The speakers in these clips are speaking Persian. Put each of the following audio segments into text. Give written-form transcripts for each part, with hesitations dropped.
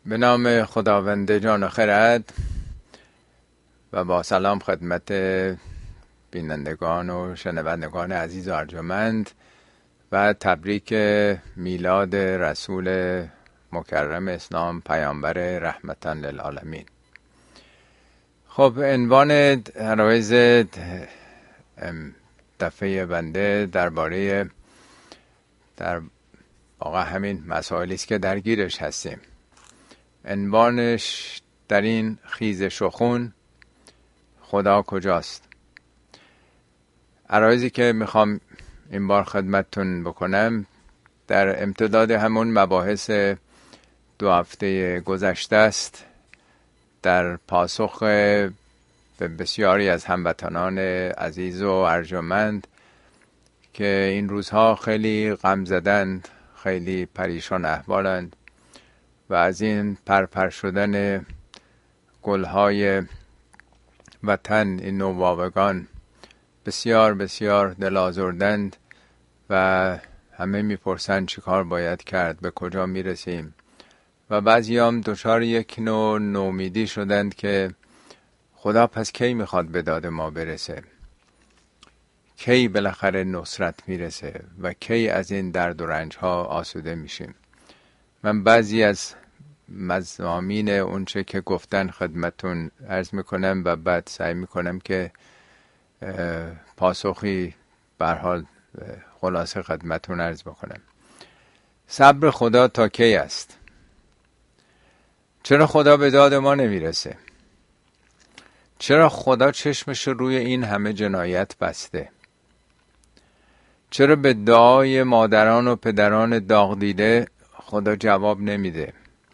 به نام خداوند جان و خرد و با سلام خدمت بینندگان و شنوندگان عزیز و ارجمند و تبریک میلاد رسول مکرم اسلام پیامبر رحمتا للعالمین. خب عنوان عرایض دفعه بنده درباره در واقع همین مسائلی است که درگیرش هستیم. عنوانش در این خیزش و خون خدا کجاست؟ عرایضی که میخوام این بار خدمتتون بکنم در امتداد همون مباحث 2 هفته گذشته است، در پاسخ به بسیاری از هموطنان عزیز و ارجمند که این روزها خیلی غم زدند، خیلی پریشان احوالند و از این پرپر شدن گلهای وطن، این نوآوگان بسیار بسیار دل آزردند و همه میپرسند چی کار باید کرد، به کجا میرسیم. و بعضی هم دچار یک نوع نومیدی شدند که خدا پس کی میخواد به داد ما برسه، کی بالاخره نصرت میرسه و کی از این درد و رنج ها آسوده میشیم. من بعضی از مضامین اونچه که گفتن خدمتون عرض میکنم و بعد سعی میکنم که پاسخی به هر حال خلاصه خدمتون عرض بکنم. صبر خدا تا کی است؟ چرا خدا به داد ما نمیرسه؟ چرا خدا چشمش روی این همه جنایت بسته؟ چرا به دعای مادران و پدران داغ دیده خدا جواب نمیده؟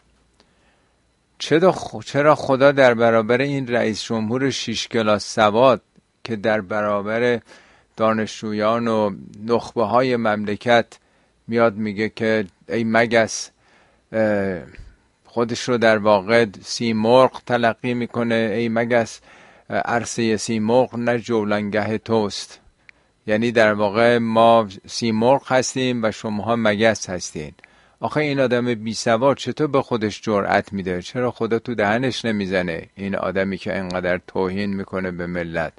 چرا خدا در برابر این رئیس جمهور 6 کلاس سواد که در برابر دانشجویان و نخبه های مملکت میاد میگه که ای مگس، خودش رو در واقع سیمرغ تلقی میکنه، ای مگس عرصه سیمرغ نه جولانگه توست، یعنی در واقع ما سیمرغ هستیم و شماها مگس هستین. آخه این آدم بی سواد چطور به خودش جرأت میده؟ چرا خدا تو دهنش نمیزنه؟ این آدمی که انقدر توهین میکنه به ملت،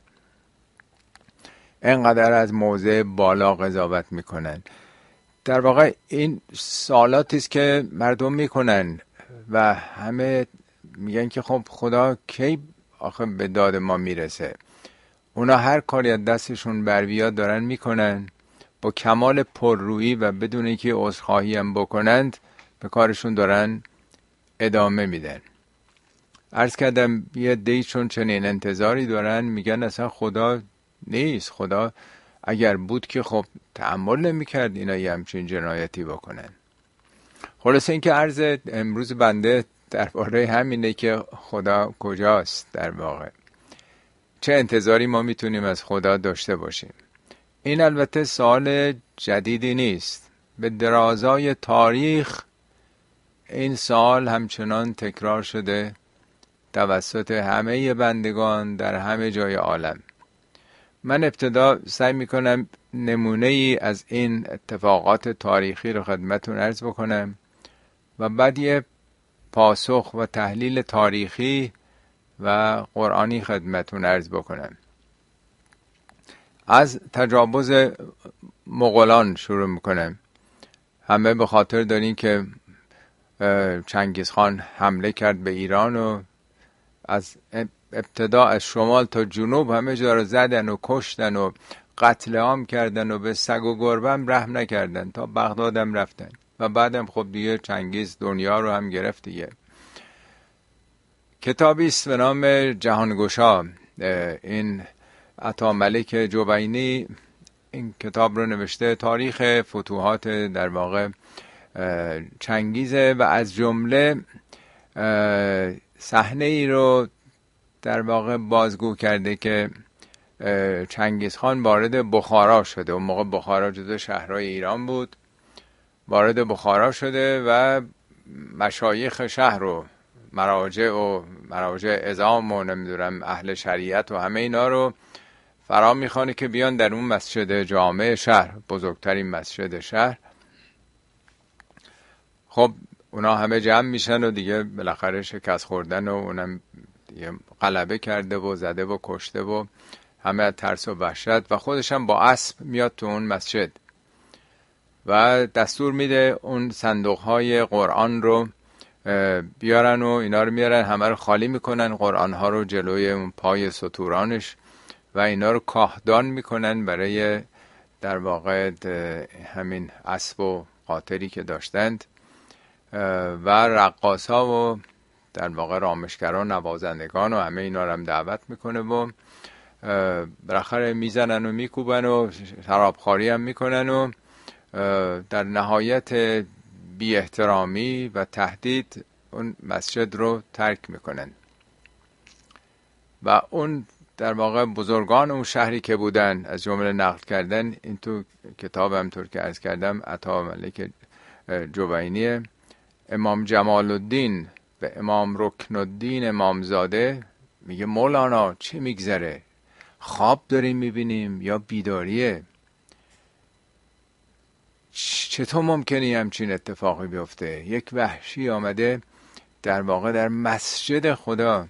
انقدر از موضع بالا قضاوت میکنن. در واقع این سوالاتی است که مردم میکنن و همه میگن که خب خدا کی آخه به داد ما میرسه؟ اونا هر کاری از دستشون بر بیاد دارن میکنن با کمال پررویی و بدون اینکه عذرخواهی هم بکنند به کارشون دارن ادامه میدن. عرض کردم یه عده‌ای چون چنین انتظاری دارن میگن اصلا خدا نیست، خدا اگر بود که خب تحمل نمیکرد اینا یه همچین جنایتی بکنن. خلاصه این که عرض امروز بنده درباره همینه که خدا کجاست. در واقع چه انتظاری ما میتونیم از خدا داشته باشیم؟ این البته سوال جدیدی نیست. به درازای تاریخ این سوال همچنان تکرار شده توسط همه بندگان در همه جای عالم. من ابتدا سعی میکنم نمونه ای از این اتفاقات تاریخی رو خدمتون عرض بکنم و بعد یه پاسخ و تحلیل تاریخی و قرآنی خدمتون عرض بکنم. از تجاوز مغولان شروع میکنم. همه به خاطر دارین که چنگیزخان حمله کرد به ایران و از ابتدا از شمال تا جنوب همه جا رو زدن و کشتن و قتل عام کردن و به سگ و گربه هم رحم نکردن، تا بغداد هم رفتن و بعدم خب دیگه چنگیز دنیا رو هم گرفت دیگه. کتابی است به نام جهانگشا. این عطاملک جوینی این کتاب رو نوشته، تاریخ فتوحات در واقع چنگیزه و از جمله صحنه ای رو در واقع بازگو کرده که چنگیزخان وارد بخارا شده. اون موقع بخارا جزو شهرهای ایران بود. وارد بخارا شده و مشایخ شهر رو، مراجع عظام و نمیدونم اهل شریعت و همه اینا رو فرا میخوانه که بیان در اون مسجد جامع شهر، بزرگترین مسجد شهر. خب اونا همه جمع میشن و دیگه بالاخره شکست خوردن و اونم دیگه غلبه کرده و زده و کشته و همه از ترس و وحشت، و خودش هم با اسب میاد تو اون مسجد و دستور میده اون صندوق های قرآن رو بیارن و اینا رو میارن، همه رو خالی میکنن، قرآن ها رو جلوی اون پای سطورانش و اینا رو کاهدان میکنن برای در واقع همین اسب و قاطری که داشتند، و رقاص ها و در واقع رامشگران، نوازندگان و همه اینا رو هم دعوت میکنه و بالاخره میزنن و میکوبن و شرابخواری هم میکنن و در نهایت بی احترامی و تهدید اون مسجد رو ترک میکنن. و اون در واقع بزرگان اون شهری که بودن از جمله نقل کردن، این تو کتابم طور که عرض کردم عطا ملک جوینی، امام جمال الدین و امام رکن الدین امامزاده میگه مولانا چه میگذره؟ خواب داریم میبینیم یا بیداریه؟ چطور ممکنه همچین اتفاقی بیفته؟ یک وحشی آمده در واقع در مسجد خدا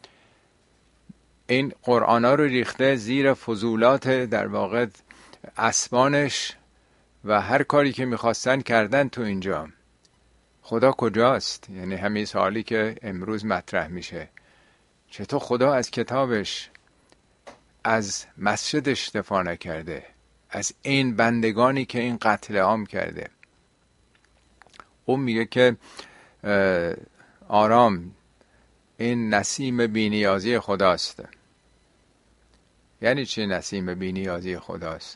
این قرآنا رو ریخته زیر فضولات در واقع اسبانش و هر کاری که میخواستن کردن تو اینجا. خدا کجاست؟ یعنی همین سوالی که امروز مطرح میشه، چطور خدا از کتابش، از مسجدش دفاع نکرده، از این بندگانی که این قتل عام کرده؟ اون میگه که آرام، این نسیم بی‌نیازی خداست. یعنی چی نسیم بی‌نیازی خداست؟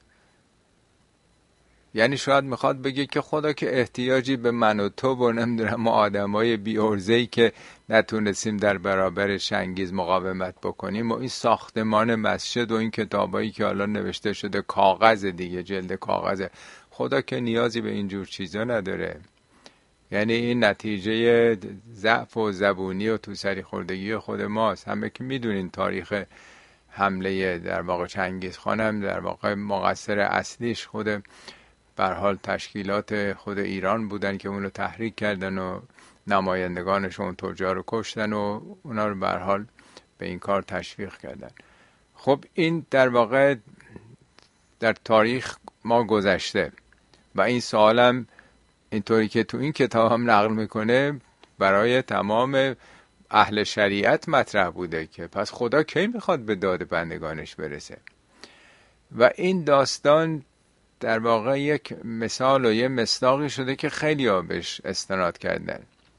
یعنی شاید میخواد بگه که خدا که احتیاجی به من و تو و نمیدونم ما آدمای بی ارزه‌ای که نتونستیم در برابر شنگیز مقاومت بکنیم و این ساختمان مسجد و این کتابایی که حالا نوشته شده کاغذ دیگه، جلد کاغذ، خدا که نیازی به اینجور چیزا نداره. یعنی این نتیجه ضعف و زبونی و تو سری خوردگی خود ماست. همه که میدونین تاریخ حمله در واقع چنگیز خان هم در واقع مقصر اصلیش خود به هر حال تشکیلات خود ایران بودن که اونو تحریک کردن و نمایندگانشون تجار رو کشتن و اونا رو به هر حال به این کار تشویق کردن. خب این در واقع در تاریخ ما گذشته و این سوالم اینطوری که تو این کتاب هم نقل میکنه برای تمام اهل شریعت مطرح بوده که پس خدا کی میخواد به داد بندگانش برسه؟ و این داستان در واقع یک مثال و یک مصداقی شده که خیلی ها بهش استناد کردن.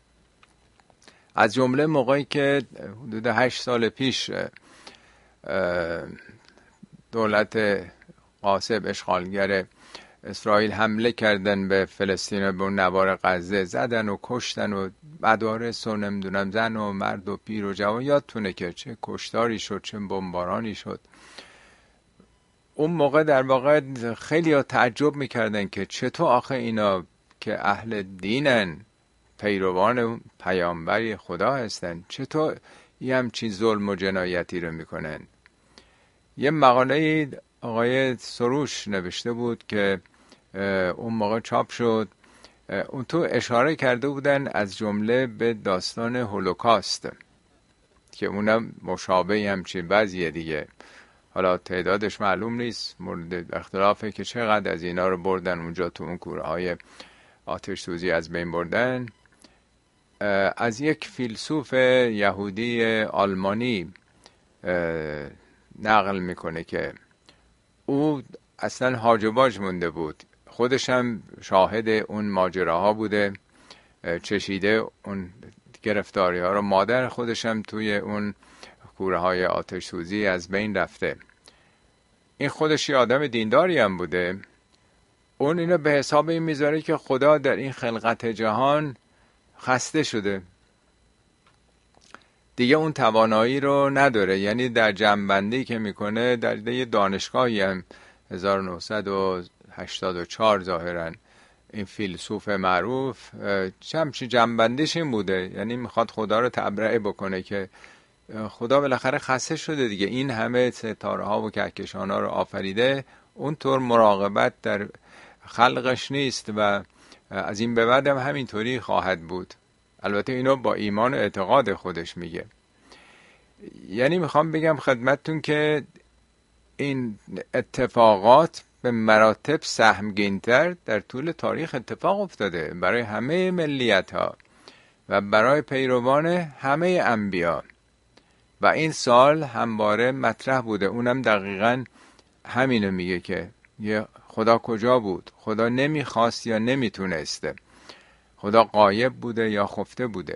از جمله موقعی که حدود 8 سال پیش دولت غاصب اشغالگر اسرائیل حمله کردن به فلسطین و به اون نوار غزه، زدن و کشتن و مدارس و نمیدونم زن و مرد و پیر و جوان، یادتونه که چه کشتاری شد، چه بمبارانی شد. اون موقع در واقع خیلی ها تعجب میکردن که چطور آخه اینا که اهل دینن، پیروان پیامبر خدا هستن، چطور یه همچین ظلم و جنایتی رو میکنن؟ یه مقاله آقای سروش نوشته بود که اون موقع چاپ شد، اون تو اشاره کرده بودن از جمله به داستان هولوکاست که اونم مشابه همچین بعضیه دیگه، حالا تعدادش معلوم نیست، مورد اختلافه که چقدر از اینا رو بردن اونجا تو اون کوره های آتش سوزی از بین بردن. از یک فیلسوف یهودی آلمانی نقل میکنه که او اصلا هاج و واج مونده بود، خودش هم شاهد اون ماجراها بوده، چشیده اون گرفتاری ها رو، مادر خودش هم توی اون کوره های آتش سوزی از بین رفته. این خودش یه آدم دینداری هم بوده. اون اینو به حساب این میذاره که خدا در این خلقت جهان خسته شده دیگه، اون توانایی رو نداره. یعنی در جمع‌بندی که میکنه در یه دانشگاهی هم 1984 ظاهرا این فیلسوف معروف چی جمع‌بندیش این بوده، یعنی میخواد خدا رو تبرئه بکنه که خدا بالاخره خسته شده دیگه، این همه ستاره ها و کهکشان ها رو آفریده، اونطور مراقبت در خلقش نیست و از این به بعد هم همینطوری خواهد بود. البته اینو با ایمان و اعتقاد خودش میگه. یعنی میخوام بگم خدمتتون که این اتفاقات به مراتب سهمگین‌تر در طول تاریخ اتفاق افتاده برای همه ملیت‌ها و برای پیروان همه انبیا، و این سال همواره مطرح بوده. اونم دقیقاً همینو میگه که خدا کجا بود؟ خدا نمیخواست یا نمیتونسته؟ خدا غایب بوده یا خفته بوده؟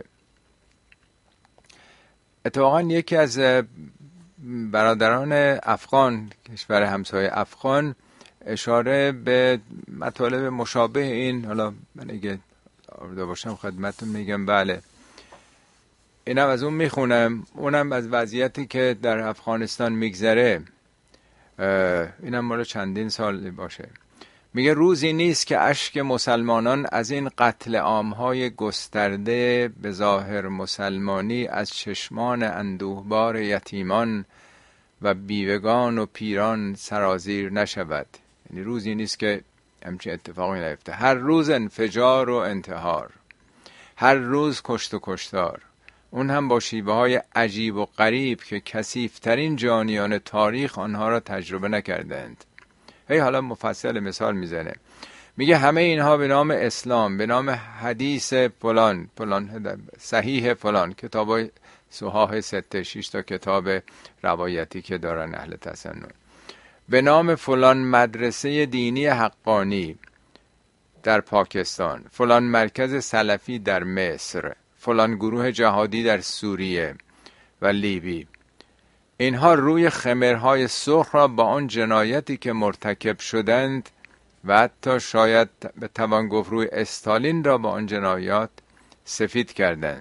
اتفاقاً یکی از برادران افغان، کشور همسایه افغان، اشاره به مطالب مشابه این، حالا من اگه آورده باشم خدمتتون میگم. بله، اینم از اون میخونم، اونم از وضعیتی که در افغانستان میگذره، اینم مال چندین سال باشه. میگه روزی نیست که اشک مسلمانان از این قتل عامهای گسترده به ظاهر مسلمانی از چشمان اندوهبار یتیمان و بیوگان و پیران سرازیر نشود. یعنی روزی نیست که همچین اتفاقی نیفته. هر روز انفجار و انتحار، هر روز کشت و کشتار، اون هم با شیوه های عجیب و غریب که کثیف‌ترین جانیان تاریخ آنها را تجربه نکردند. حالا مفصل مثال میزنه، میگه همه اینها به نام اسلام، به نام حدیث فلان صحیح فلان، کتاب صحاح 6 تا کتاب روایتی که دارن اهل تسنن، به نام فلان مدرسه دینی حقانی در پاکستان، فلان مرکز سلفی در مصر، فلان گروه جهادی در سوریه و لیبی. اینها روی خمرهای سرخ را با آن جنایتی که مرتکب شدند و حتی شاید به توان گفت روی استالین را با آن جنایات سفید کردند.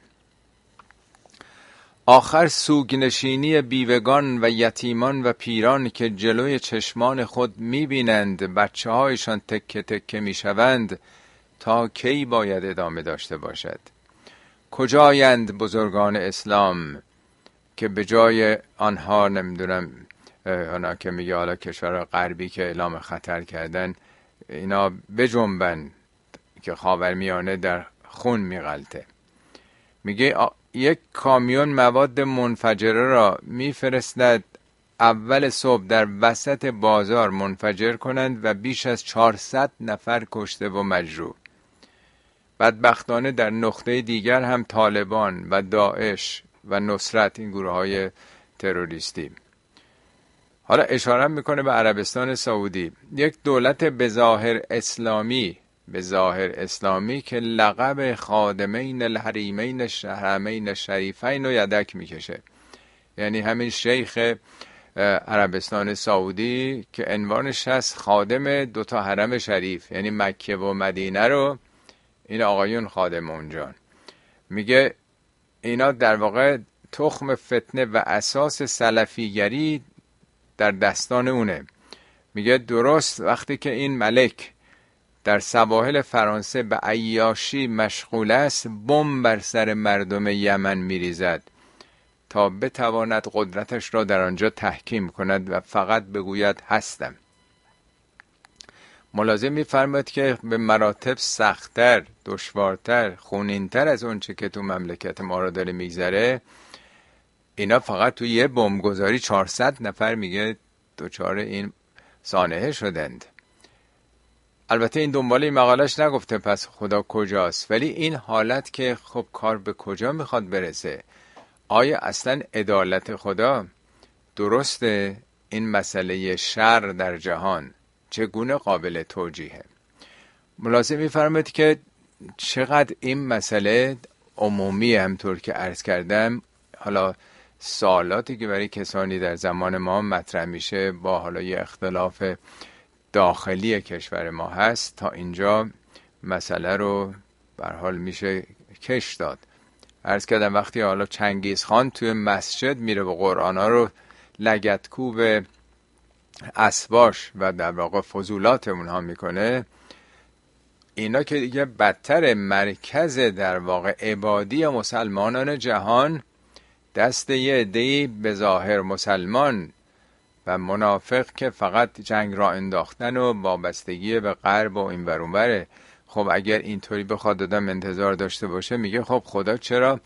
آخر سوگنشینی بیوگان و یتیمان و پیران که جلوی چشمان خود میبینند بچه هایشان تکه تکه میشوند تا کی باید ادامه داشته باشد؟ کجایند بزرگان اسلام که به جای آنها، نمیدونم اونا که میگه حالا کشور غربی که اعلام خطر کردن، اینا بجنبن که خاورمیانه در خون میغلطه. میگه یک کامیون مواد منفجره را میفرستد اول صبح در وسط بازار منفجر کنند و بیش از 400 نفر کشته و مجروح. بدبختانه در نقطه دیگر هم طالبان و داعش و نصرت، این گروه های تروریستی. حالا اشاره میکنه به عربستان سعودی، یک دولت به ظاهر اسلامی که لقب خادمین الحریمین الحرمین الشریفین رو یدک میکشه. یعنی همین شیخ عربستان سعودی که عنوانش هست خادم 2 حرم شریف، یعنی مکه و مدینه رو این آقایون خادم اونجا. میگه اینا در واقع تخم فتنه و اساس سلفیگری در دستان اونه. میگه درست وقتی که این ملک در سواحل فرانسه به عیاشی مشغول است، بمب بر سر مردم یمن میریزد تا بتواند قدرتش را در آنجا تحکیم کند و فقط بگوید هستم. ملازم می‌فرماید که به مراتب سخت‌تر، دشوارتر، خونین‌تر از اون چه که تو مملکت ما را داره میگذره، اینا فقط تو یه بمبگذاری 400 نفر میگه دچار این سانحه شدند. البته این دنبال این مقالش نگفته پس خدا کجاست، ولی این حالت که خب کار به کجا میخواد برسه؟ آیا اصلا عدالت خدا درسته؟ این مسئله شر در جهان چگونه قابل توجیهه؟ ملاحظه می‌فرمایید که چقدر این مسئله عمومی، همطور که عرض کردم. حالا سوالاتی که برای کسانی در زمان ما مطرح میشه با حالا یه اختلاف داخلی کشور ما هست، تا اینجا مسئله رو به هر حال میشه کش داد. عرض کردم وقتی حالا چنگیز خان توی مسجد میره و قرآنا رو لگدکوب اسباش و در واقع فضولات اونها میکنه، اینا که دیگه بدتر مرکز در واقع عبادی مسلمانان جهان دست یه عده‌ای به ظاهر مسلمان و منافق که فقط جنگ را انداختن و وابستگی به غرب و این ور اون وره. خب اگر اینطوری بخواد آدم انتظار داشته باشه، میگه خب خدا چرا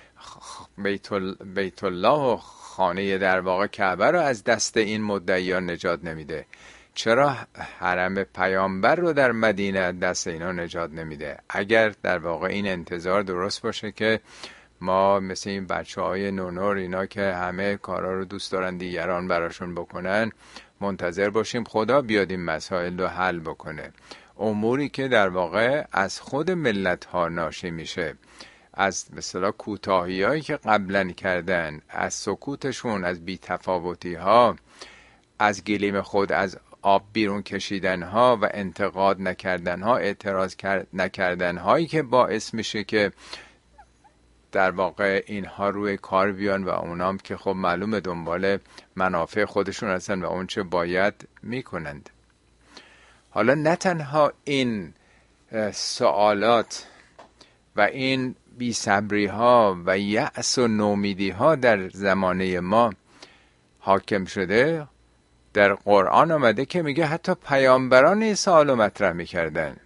بیت الله و خانه در واقع کعبه رو از دست این مدعیان نجات نمیده؟ چرا حرم پیامبر رو در مدینه از دست اینا نجات نمیده؟ اگر در واقع این انتظار درست باشه که ما مثل این بچه‌های نونور اینا که همه کارا رو دوست دارن دیگران براشون بکنن، منتظر باشیم خدا بیاد این مسائل رو حل بکنه. اموری که در واقع از خود ملت ها ناشی میشه، از مثلا کوتاهی هایی که قبلا کردن، از سکوتشون، از بی‌تفاوتی ها، از گلیم خود از آب بیرون کشیدن ها و انتقاد نکردن ها، اعتراض نکردن هایی که باعث میشه که در واقع اینها روی کار بیان و اونام که خب معلومه دنبال منافع خودشون هستن و اون چه باید میکنند. حالا نه تنها این سوالات و این بی‌صبری ها و یأس و نومیدی ها در زمانه ما حاکم شده، در قرآن آمده که میگه حتی پیامبران این سوالو مطرح میکردن.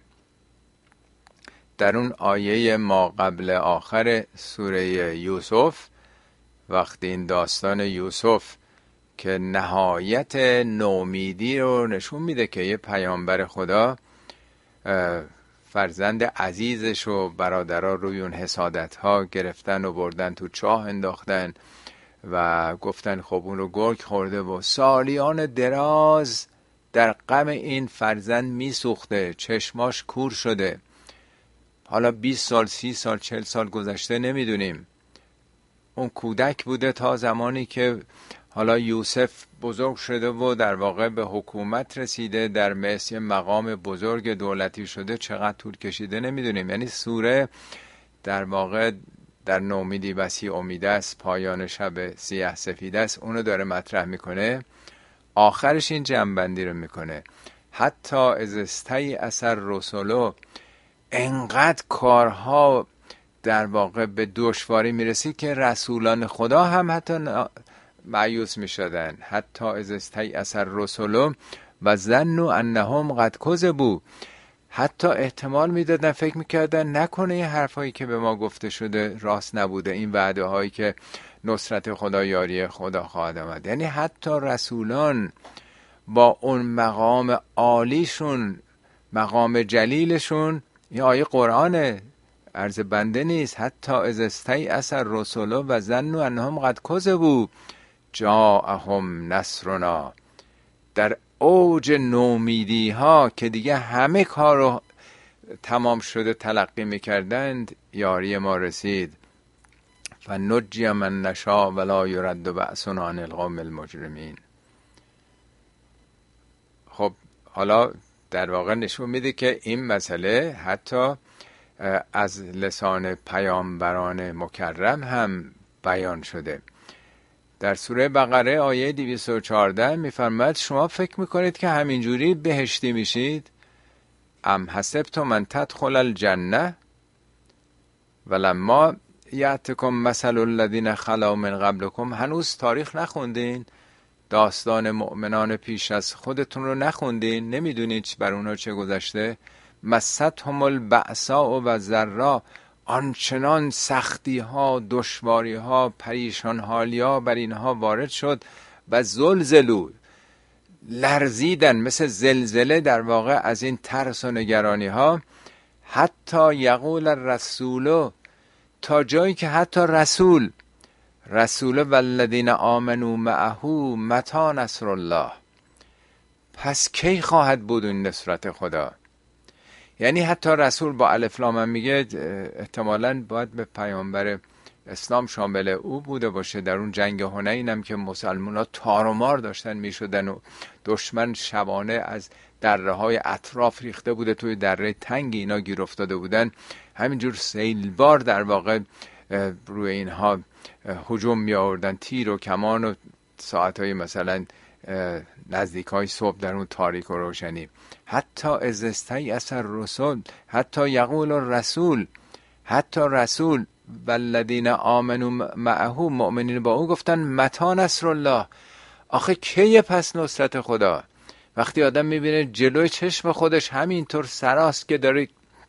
در اون آیه ما قبل آخر سوره یوسف، وقتی این داستان یوسف که نهایت نومیدی رو نشون میده که یه پیامبر خدا فرزند عزیزش و برادرها روی اون حسادت ها گرفتن و بردن تو چاه انداختن و گفتن خب اون رو گرگ خورده و سالیان دراز در غم این فرزند میسوخته، چشماش کور شده. حالا 20 سال 30 سال 40 سال گذشته نمیدونیم. اون کودک بوده تا زمانی که حالا یوسف بزرگ شده و در واقع به حکومت رسیده، در مصر مقام بزرگ دولتی شده. چقدر طول کشیده نمیدونیم. یعنی سوره در واقع در نومیدی وسیع امید است، پایان شب سیاه سفید است، اونو داره مطرح میکنه. آخرش این جمع‌بندی رو میکنه: حتی از استیأس الرسل، انقدر کارها در واقع به دشواری میرسید که رسولان خدا هم حتی مایوس میشدن. حتی از استیأس الرسل و ظنوا انهم قد کذبوا، حتی احتمال میدادن، فکر میکردن نکنه این حرفایی که به ما گفته شده راست نبوده، این وعده هایی که نصرت خدا، یاری خدا خواهد آمد. یعنی حتی رسولان با اون مقام عالیشون، مقام جلیلشون، این آیه قرآن عرض بنده نیست، حتی از استیأس الرسل و ظنوا انهم قد کذبوا جاءهم نصرنا، در اوج نومیدی ها که دیگه همه کار رو تمام شده تلقی میکردند، یاری ما رسید. فنجی من نشاء ولا یرد بأسنا عن القوم المجرمین. خب حالا در واقع نشون میده که این مسئله حتی از لسان پیامبران مکرم هم بیان شده. در سوره بقره آیه 214 میفرماید شما فکر میکنید که همینجوری بهشتی میشید؟ ام حسبتم من تدخل الجنه ولما یأتکم مثل الذین خلوا من قبلکم. هنوز تاریخ نخوندین؟ داستان مؤمنان پیش از خودتون رو نخوندین؟ نمیدونید بر اونها چه گذشته؟ مستهم البأساء و ضراء، آنچنان سختی ها، دشواری ها، پریشان حالی ها بر اینها وارد شد و زلزلوا، لرزیدن مثل زلزله در واقع از این ترس و نگرانی ها. حتی یقول الرسول، تا جایی که حتی رسول والذین آمنوا معه متی نصر الله، پس کی خواهد بود این نصرت خدا؟ یعنی حتی رسول با الف لام میگه احتمالاً باید به پیامبر اسلام شامل او بوده باشه. در اون جنگ حنین هم که مسلمان‌ها تار و مار داشتن میشدن و دشمن شبانه از دره های اطراف ریخته بوده، توی دره تنگ اینا گیر افتاده بودن، همینجور سیلبار در واقع روی اینها هجوم می آوردن، تیر و کمان و ساعتهای مثلا نزدیک های صبح در اون تاریک و روشنی. حتی از استیأس الرسل، حتی یقول الرسول، حتی رسول والذین آمنوا معه، مؤمنین با او گفتن متی نصر الله، آخه کیه پس نصرت خدا؟ وقتی آدم میبینه جلوی چشم خودش همینطور سراست که داره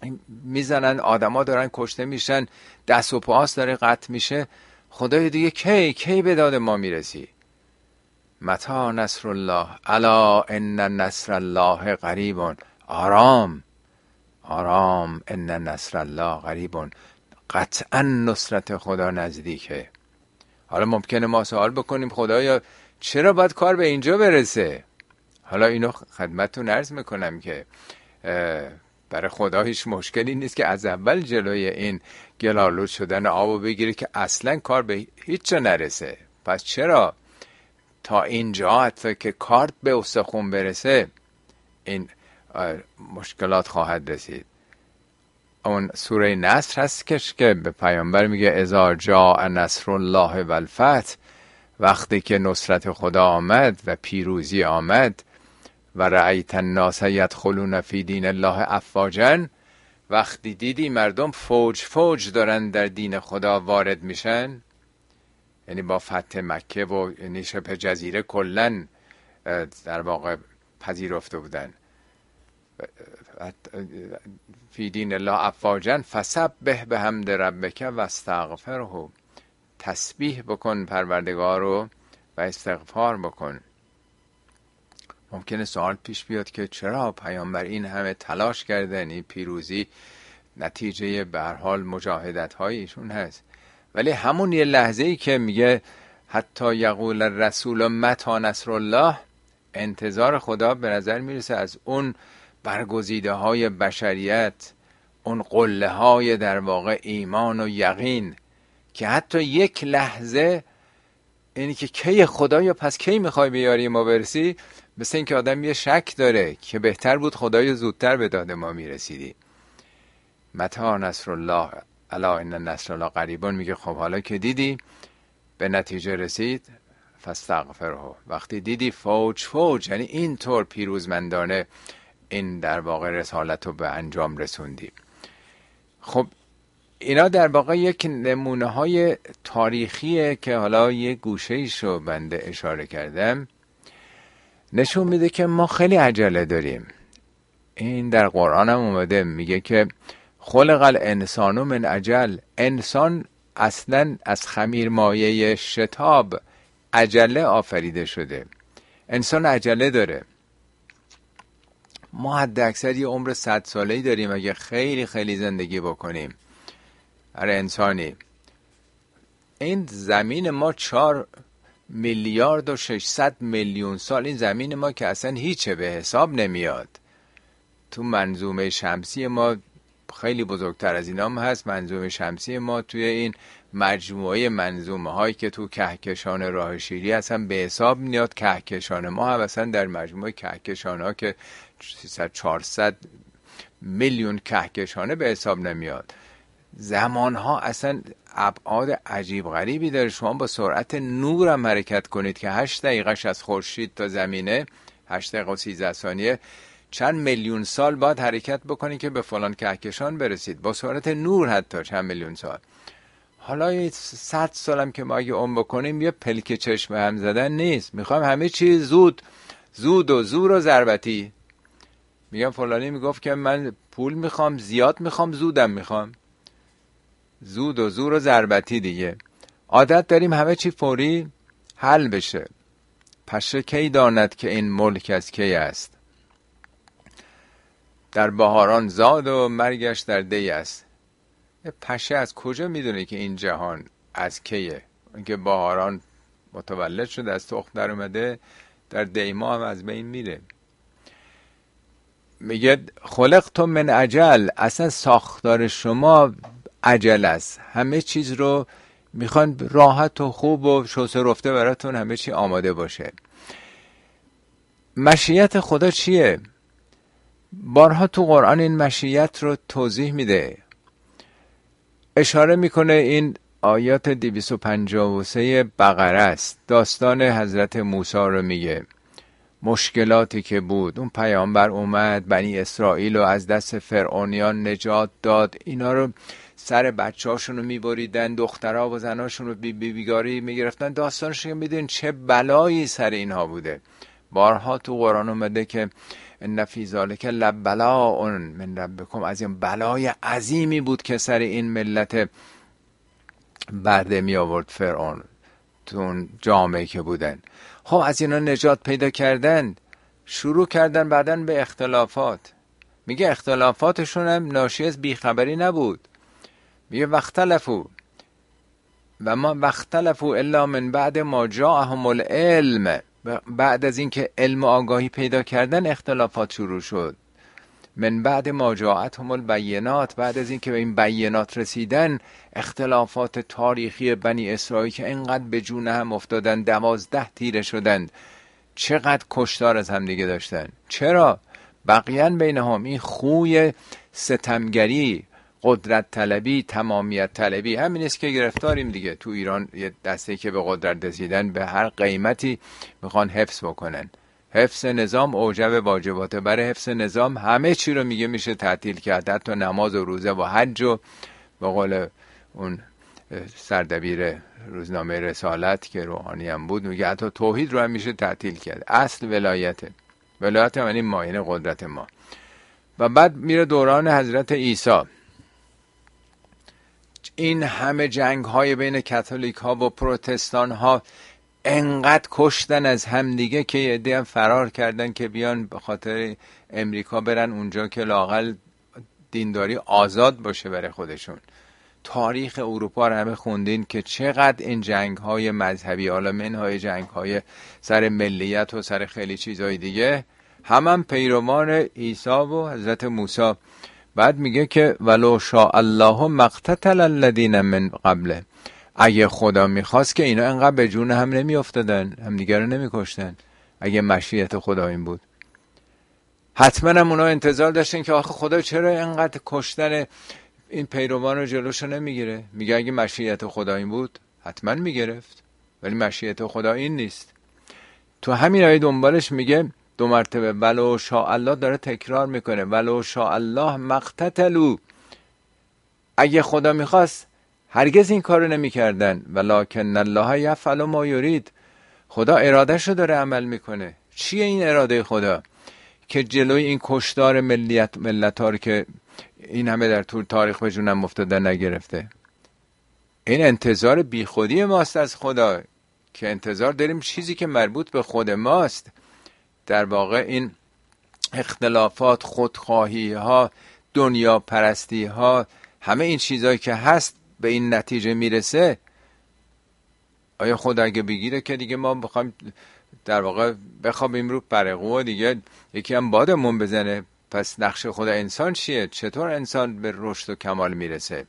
میزنن، آدما دارن کشته میشن، دست و پاس داره قطع میشه. خدای دیگه کی به داد ما میرسی؟ متی نصر الله الا ان نصر الله قریب. آرام ان نصر الله قریب. قطعا نصرت خدا نزدیکه. حالا ممکنه ما سوال بکنیم خدایا چرا باید کار به اینجا برسه؟ حالا اینو خدمتتون عرض میکنم که برای خدا هیچ مشکلی نیست که از اول جلوی این گلالود شدن آبو بگیره که اصلا کار به هیچ جا نرسه. پس چرا تا اینجا حتی که کارت به استخون برسه این مشکلات خواهد رسید؟ اون سوره نصر هست که به پیامبر میگه اذا جاء نصر الله و الفتح، وقتی که نصرت خدا آمد و پیروزی آمد، و رأیت الناس یدخلون فی دین الله افواجا، وقتی دیدی مردم فوج دارن در دین خدا وارد میشن، یعنی با فتح مکه و یعنی شبه جزیره کلن در واقع پذیرفته بودن، فی دین الله افواجا فسبح بحمد ربک و استغفره، تسبیح بکن پروردگار رو و استغفار بکن. ممکنه سوال پیش بیاد که چرا پیامبر این همه تلاش کردن؟ این پیروزی نتیجه به هر حال مجاهدت هایشون هست. ولی همون یه لحظه ای که میگه حتی یقول الرسول متی نصر الله، انتظار خدا به نظر میرسه از اون برگزیده های بشریت، اون قله های در واقع ایمان و یقین، که حتی یک لحظه اینی که کی خدایا پس کی میخوای بیاری ما برسی، مثل این که آدم یه شک داره که بهتر بود خدایا زودتر به داد ما میرسیدی. متی نصر الله الا ان نصر الله قریب. میگه خب حالا که دیدی به نتیجه رسید فاستغفره، وقتی دیدی فوج یعنی اینطور پیروزمندانه این در واقع رسالت رو به انجام رسوندی. خب اینا در واقع یک نمونه های تاریخیه که حالا یه گوشه ایشو بنده اشاره کردم، نشون میده که ما خیلی عجله داریم. این در قرآن هم اومده، میگه که خلق الانسان من عجل. انسان اصلا از خمیر مایه شتاب عجله آفریده شده. انسان عجله داره. ما حد اکثر یه عمر 100 ساله‌ای داریم اگه خیلی خیلی زندگی بکنیم. هر انسانی، این زمین ما 4 میلیارد و 600 میلیون سال، این زمین ما که اصلا هیچه، به حساب نمیاد. تو منظومه شمسی ما خیلی بزرگتر از اینام هست. منظومه شمسی ما توی این مجموعه منظومه هایی که تو کهکشان راه شیری هستن به حساب میاد. کهکشان ما هم اصلا در مجموعه کهکشان ها که 400 میلیون کهکشانه به حساب نمیاد. زمان ها اصلا ابعاد عجیب غریبی داره. شما با سرعت نور هم حرکت کنید که 8 دقیقش از خورشید تا زمینه 8 دقیقه و 13 ثانیه، چند میلیون سال باید حرکت بکنید که به فلان کهکشان برسید، با سرعت نور حتی چند میلیون سال. حالا 100 سالم که ما اگه عمر بکنیم یه پلک چشم هم زدن نیست. میخوام همه چیز زود و زور و ضربتی. میگم فلانی میگفت که من پول میخوام، زیاد میخوام، زودم میخوام. زود و زور و ضربتی دیگه. عادت داریم همه چی فوری حل بشه. پشه کی داند که این ملک از کی است؟ در بهاران زاد و مرگش در دی است. پشه از کجا میدونه که این جهان از کیه؟ اینکه بهاران متولد شده، از تخم در اومده، در دی ما هم از بین میره. میگه خلقتم من عجل. اصلا ساختار شما عجل است. همه چیز رو میخوان راحت و خوب و شسته رفته براتون همه چی آماده باشه. مشیت خدا چیه؟ بارها تو قرآن این مشیت رو توضیح میده. اشاره میکنه، این آیات 253 بقره است. داستان حضرت موسی رو میگه. مشکلاتی که بود، اون پیامبر اومد بنی اسرائیل رو از دست فرعونیان نجات داد. اینا رو سر بچه‌هاشون رو میبریدن، دخترها و زناشون رو بیگاری میگرفتن. داستانش که میدونین چه بلایی سر اینها بوده. بارها تو قرآن اومده که ان فی ذلک لبلاء من ربکم، از این بلای عظیمی بود که سر این ملت برده می آورد فرعون تو اون جامعه که بودن. خب از اینا نجات پیدا کردن، شروع کردن بعدن به اختلافات. میگه اختلافاتشون هم ناشی از بیخبری نبود. میگه وختلفو و ما وختلفو الا من بعد ما جاءهم العلم، بعد از اینکه علم و آگاهی پیدا کردن اختلافات شروع شد. من بعد ما جاءتهم البینات، بعد از اینکه به این بینات رسیدن، اختلافات تاریخی بنی اسرائیل که اینقدر به جون هم افتادن، 12 تیره شدند، چقدر کشتار از هم دیگه داشتن. چرا؟ بقیان بینهم، این خوی ستمگری، قدرت طلبی، تمامیت طلبی، همین است که گرفتاریم دیگه. تو ایران یه دسته که به قدرت رسیدن به هر قیمتی میخوان حفظ بکنن. حفظ نظام اوجب واجباته. برای حفظ نظام همه چی رو میشه تعطیل کرد، حتی نماز و روزه و حج و به قول اون سردبیر روزنامه رسالت که روحانی هم بود میگه حتی توحید رو هم میشه تعطیل کرد. اصل ولایت یعنی ما، یعنی قدرت ما. و بعد میره دوران حضرت عیسی، این همه جنگ های بین کاتولیک ها و پروتستان ها، انقدر کشتن از همدیگه که یه عده هم فرار کردن که بیان به خاطر امریکا برن اونجا که لااقل دینداری آزاد باشه برای خودشون. تاریخ اروپا رو همه خوندین که چقدر این جنگ های مذهبی، حالا منهای جنگ های سر ملیت و سر خیلی چیزهای دیگه، هم پیروان عیسی و حضرت موسی. بعد میگه که ولو شاء الله مقتتل الذین من قبله، اگه خدا میخواست که اینا انقدر به جون هم نمی افتادن، هم دیگر رو نمی کشتن. اگه مشیت خدا این بود، حتما هم اونا انتظار داشتن که آخه خدا چرا انقدر کشتن این پیروان رو جلوشو نمیگیره. میگه اگه مشیت خدا این بود حتما میگرفت، ولی مشیت خدا این نیست. تو همین آیه دنبالش میگه 2 مرتبه ولو شاء الله، داره تکرار میکنه ولو شاء الله مقتتلوا، اگه خدا میخواست هرگز این کارو نمیکردن. ولکن الله یفعل ما یرید، خدا ارادهش رو داره عمل میکنه. چیه این اراده خدا؟ که جلوی این کشتار ملت ها رو که این همه در طول تاریخ به جونم افتادن نگرفته. این انتظار بیخودی ماست از خدا، که انتظار داریم چیزی که مربوط به خود ماست. در واقع این اختلافات، خودخواهی ها، دنیا پرستی ها، همه این چیزایی که هست به این نتیجه میرسه. آیا خدا اگه بگیره که دیگه ما بخوایم در واقع بخوابیم رو پرقو و دیگه یکی هم بادمون بزنه، پس نقش خدا انسان چیه؟ چطور انسان به رشد و کمال میرسه؟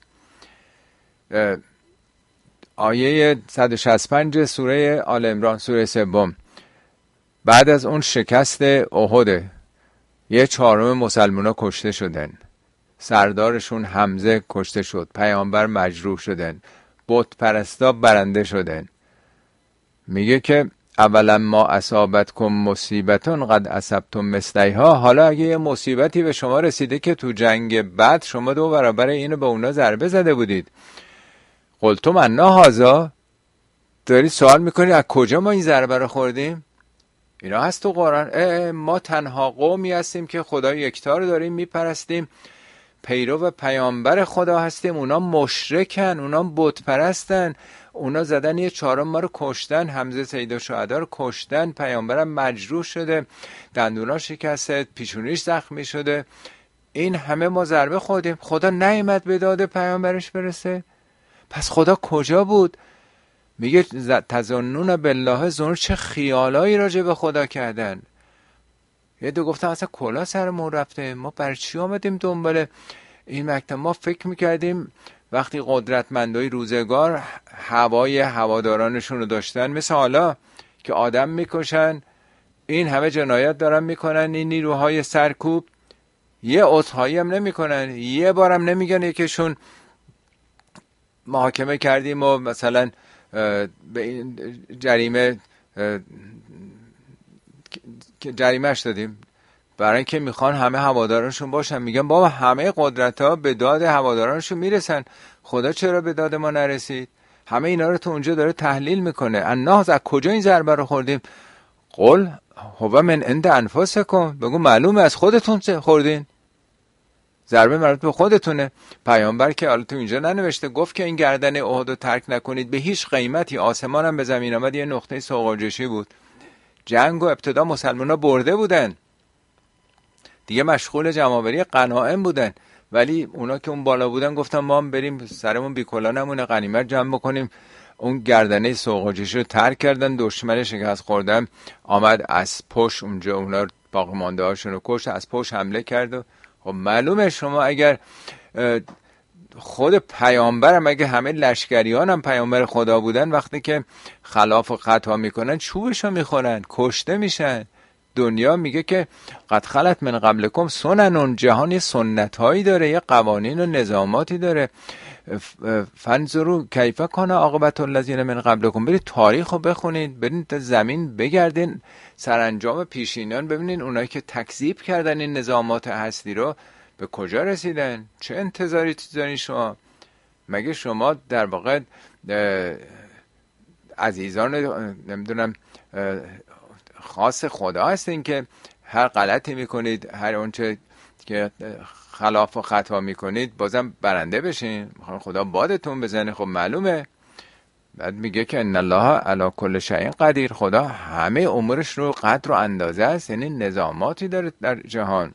آیه 165 سوره آل عمران، سوره 3. بعد از اون شکست احد 1/4 مسلمونا کشته شدن، سردارشون حمزه کشته شد، پیامبر مجروح شدن، بت پرستا برنده شدن. میگه که اولا ما اصابتکم مصیبتون قد اصبتم مثلیها، حالا اگه یه مصیبتی به شما رسیده که تو جنگ بعد شما 2 برابر اینو به اونا ضربه زده بودید. قلتم انا هذا، داری سوال میکنی از کجا ما این ضربه رو خوردیم؟ اینا هست تو قرآن. ما تنها قومی هستیم که خدای یکتا رو داریم میپرستیم، پیرو پیامبر خدا هستیم. اونا مشرکن، اونا بت پرستن، اونا زدن 1/4 ما رو کشتن، حمزه سید الشهدا رو کشتن، پیامبرم مجروح شده، دندونا شکسته، پیشونیش زخمی شده. این همه ما ضربه خوردیم، خدا نیامد به داد پیامبرش برسه. پس خدا کجا بود؟ میگه تظنون بالله ظنون، چه خیالایی راجع به خدا کردن. یه دو گفتن اصلا کلا سرمون رفته، ما برای چی آمدیم دنبال این مکتب؟ ما فکر میکردیم وقتی قدرتمندای روزگار هوای هوادارانشون رو داشتن، مثل حالا که آدم میکشن، این همه جنایت دارن میکنن، این نیروهای سرکوب یه عذرخواهی هم نمیکنن، یه بارم نمیگن یکیشون محاکمه کردیم و مثلا به این جریمهش دادیم، برای اینکه میخوان همه هوادارانشون باشن. میگن بابا همه قدرت ها به داد هوادارانشون میرسن، خدا چرا به داد ما نرسید؟ همه اینا رو تو اونجا داره تحلیل میکنه. الناس از کجا این ضربه رو خوردیم؟ قل هو من عند انفسکم، بگو معلومه از خودتون خوردین، ضربه مربوط به خودتونه. پیامبر که حالا تو اینجا ننوشته، گفت که این گردن احد رو ترک نکنید به هیچ قیمتی. آسمان هم به زمین آمد یه نقطه سوقاجشی بود. جنگ و ابتدا مسلمان‌ها برده بودن دیگه، مشغول جمع‌آوری غنایم بودن، ولی اونا که اون بالا بودن گفتن ما هم بریم سرمون بیکلا نمونه، غنیمت جمع بکنیم. اون گردنه سوقاجشی رو ترک کردن. دشمن شکست خوردن آمد از پشت اونجا اونا باقی مانده هاشون رو کشت، از پشت حمله کرد. و خب معلومه شما اگر خود پیامبرم، اگه همه لشکریان هم پیامبر خدا بودن، وقتی که خلاف و خطا میکنن چوبشو میخورن، کشته میشن. دنیا میگه که قد خلت من قبلکم سنن، جهان یه سنت هایی داره، یه قوانین و نظاماتی داره. فانظروا کیف کان عاقبت الذین من قبلکم، برید تاریخ رو بخونید، برید زمین بگردین، سرانجام پیشینیان ببینین اونایی که تکذیب کردن این نظامات هستی رو به کجا رسیدن. چه انتظاری دارین شما؟ مگه شما در واقع عزیزان نمیدونم خاص خدا هستین که هر غلطی میکنید، هر اونچه که خلاف و خطا میکنید بازم برنده بشین؟ خدا بادتون بزنه؟ خب معلومه. بعد میگه که ان الله علی کل شیء قدیر، خدا همه امورش رو قدر و اندازه است، یعنی نظاماتی داره در جهان.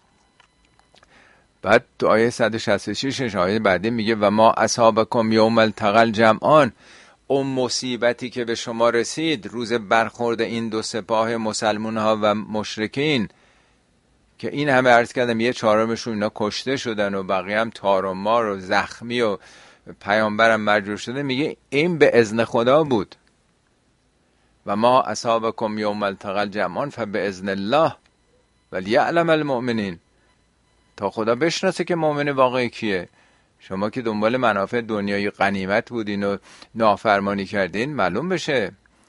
بعد تو آیه 166 آیه بعدی میگه و ما اصابکم یوم التقى الجمعان، اون مصیبتی که به شما رسید روز برخورد این دو سپاه مسلمان ها و مشرکین، که این همه عرض کردم یه چهارمشون اینا کشته شدن و بقیه هم تار و مار و زخمی و پیامبرم مجروح شده، میگه این به اذن خدا بود. و ما اصابکم یوم التقى الجمعان فباذن الله ولیعلم المؤمنین، تا خدا بشناسه که مؤمن واقعی کیه. شما که دنبال منافع دنیای غنیمت بودین و نافرمانی کردین، معلوم بشه.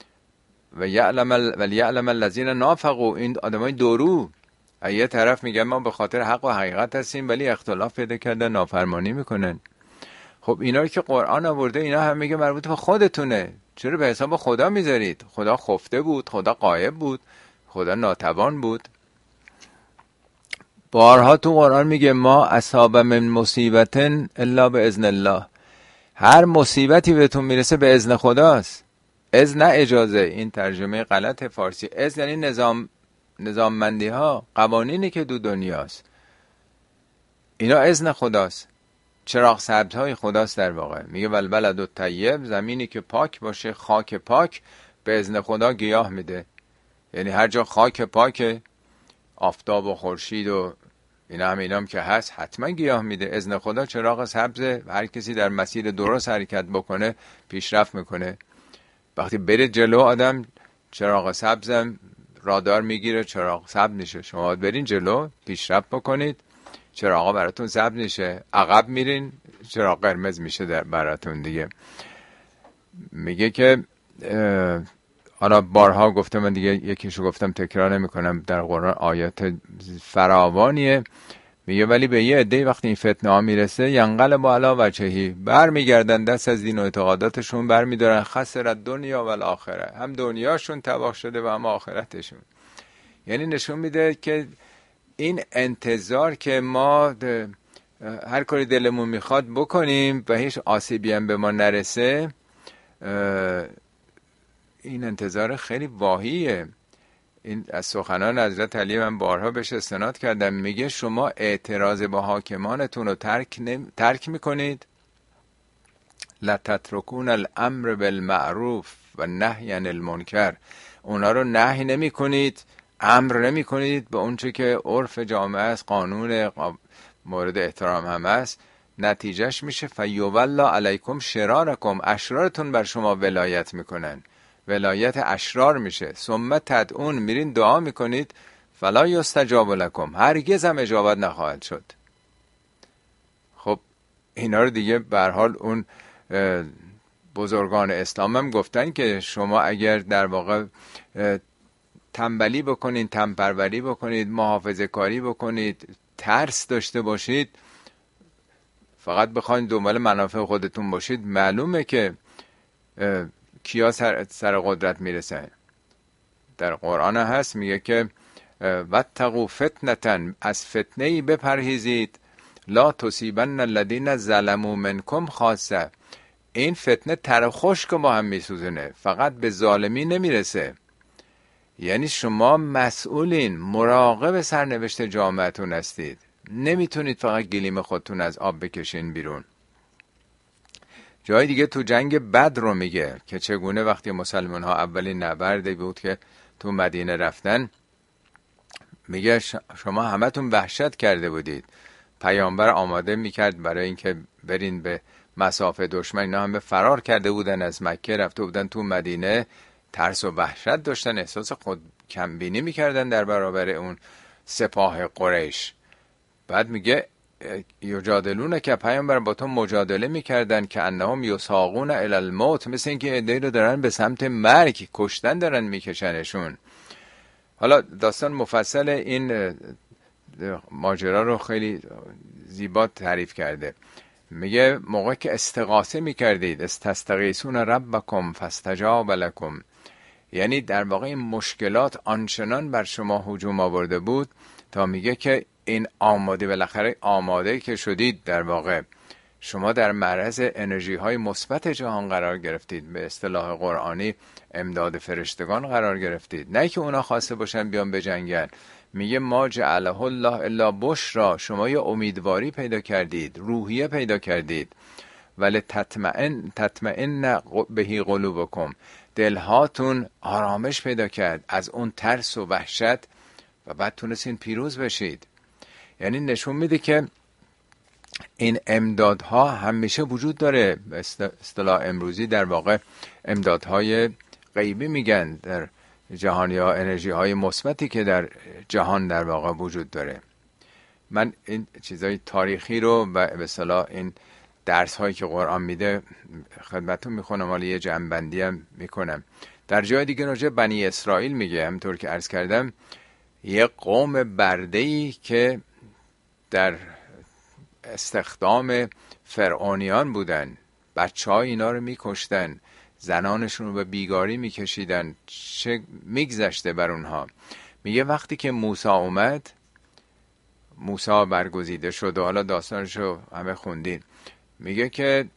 ولیعلم الذین نافقوا، این آدمای درو یه طرف میگن ما به خاطر حق و حقیقت هستیم ولی اختلاف پیدا کردن، نافرمانی میکنن. خب اینا رو که قرآن آورده اینا هم میگه مربوط به خودتونه، چرا به حساب خدا میذارید؟ خدا خفته بود، خدا غایب بود، خدا ناتوان بود. بارها تو قرآن میگه ما اصاب من مصیبت الا به اذن الله، هر مصیبتی بهتون میرسه به اذن خداست. اذن نه اجازه، این ترجمه غلط فارسی. اذن یعنی نظاممندی ها، قوانینی که دو دنیاست، اینا اذن خداست، چراغ سبز های خداست. در واقع میگه والبلد الطیب، زمینی که پاک باشه، خاک پاک، به اذن خدا گیاه میده. یعنی هر جا خاک پاکه، آفتاب و خورشید و اینا هم که هست، حتما گیاه میده. اذن خدا چراغ سبز، هر کسی در مسیر درست حرکت بکنه پیشرفت میکنه. وقتی بره جلو آدم، چراغ سبزم رادار میگیره، چراغ سبز میشه. شما برین جلو پیشرفت بکنید، چراغا براتون سبز میشه. عقب میرین، چراغ قرمز میشه براتون دیگه. میگه که حالا بارها گفتم، من دیگه یکیشو گفتم تکرار نمیکنم، در قرآن آیات فراوانیه. میگه ولی به یه عده وقتی این فتنه ها میرسه، ینقلب علی وجهه، برمیگردن دست از دین و اعتقاداتشون برمیدارن، خسرت دنیا و الاخره، هم دنیاشون تباه شده و هم آخرتشون. یعنی نشون میده که این انتظار که ما هر کاری دلمون میخواد بکنیم و هیچ آسیبی هم به ما نرسه، این انتظار خیلی واهیه. این از سخنان حضرت علی من بارها بهش استناد کردم. میگه شما اعتراض با حاکمانتون رو ترک میکنید، لتترکون الامر بالمعروف و نهی عن المنکر، اونا رو نهی نمی کنید، امر نمی کنید به اونچه که عرف جامعه است، قانون مورد احترام هم است. نتیجهش میشه فیولا علیکم شرارکم، اشرارتون بر شما ولایت میکنن، ولایت اشرار میشه. ثم تدعون، میرین دعا میکنید، فلا یستجاب لکم، هرگز هم اجابت نخواهد شد. خب اینا رو دیگه به هر حال اون بزرگان اسلام هم گفتن که شما اگر در واقع تنبلی بکنید، تنپروری بکنید، محافظه کاری بکنید، ترس داشته باشید، فقط بخواید دنبال منافع خودتون باشید، معلومه که کیا سر قدرت میرسن. در قرآن هست، میگه که واتقوا فتنة، از فتنه‌ای بپرهیزید، لا تصیبن الذین ظلموا منکم خاصه. این فتنه تر خشک با هم میسوزونه، فقط به ظالمی نمیرسه. یعنی شما مسئولین، مراقب سرنوشت جامعتون هستید، نمیتونید فقط گلیم خودتون از آب بکشین بیرون. جای دیگه تو جنگ بدر رو میگه که چگونه وقتی مسلمان ها اولین نبردی بود که تو مدینه رفتن، میگه شما همتون وحشت کرده بودید، پیامبر آماده میکرد برای اینکه برین به مسافه دشمن، اینا همه فرار کرده بودن از مکه، رفته بودن تو مدینه، ترس و وحشت داشتن، احساس خود کمبینی میکردن در برابر اون سپاه قریش. بعد میگه یجادلون که پیامبر با تو مجادله میکردن که انهم یساقون الی الموت، مثل اینکه عده‌ای رو دارن به سمت مرگ، کشتن دارن میکشنشون. حالا داستان مفصل این ماجرا رو خیلی زیبا تعریف کرده. میگه موقعی که استغاثه میکردید، استستغیثون ربکم فاستجاب لکم، یعنی در واقع این مشکلات آنچنان بر شما هجوم آورده بود تا میگه که این آماده، بالاخره آماده که شدید، در واقع شما در معرض انرژی های مثبت جهان قرار گرفتید، به اصطلاح قرآنی امداد فرشتگان قرار گرفتید، نه که اونا خواسته باشن بیان بجنگن. میگه ما جعله الله الا بشرا، شما یه امیدواری پیدا کردید، روحیه پیدا کردید. ولی تطمئن بهی قلوبکم، دلهاتون آرامش پیدا کرد از اون ترس و وحشت و بعد تونستین پیروز بشید. یعنی نشون میده که این امدادها همیشه وجود داره. اصطلاح امروزی در واقع امدادهای غیبی میگن در جهان، یا انرژی های مثبتی که در جهان در واقع وجود داره. من این چیزای تاریخی رو و به اصطلاح این درس هایی که قرآن میده خدمتتون میخونم، حالا یه جنبندی هم میکنم. در جای دیگه راجع بنی اسرائیل میگه، همطور که عرض کردم یه قوم برده‌ای که در استخدام فرعونیان بودن، بچه های اینا رو میکشتن، زنانشون رو به بیگاری میکشیدن، چه میگذشته بر اونها. میگه وقتی که موسی اومد، موسی برگزیده شد و حالا داستانشو همه خوندین، میگه که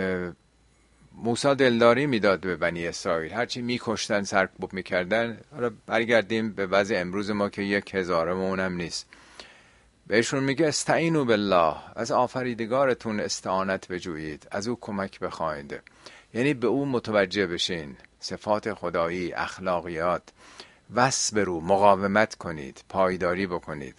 موسی دلداری میداد به بنی اسرائیل، هرچی میکشتن سرکوب میکردن. حالا برگردیم به وضع امروز ما که 1000 هم نیست. بهشون میگه استعینوا بالله، از آفریدگارتون استعانت بجویید، از او کمک بخواید، یعنی به او متوجه بشین، صفات خدایی، اخلاقیات، واصبروا، مقاومت کنید، پایداری بکنید.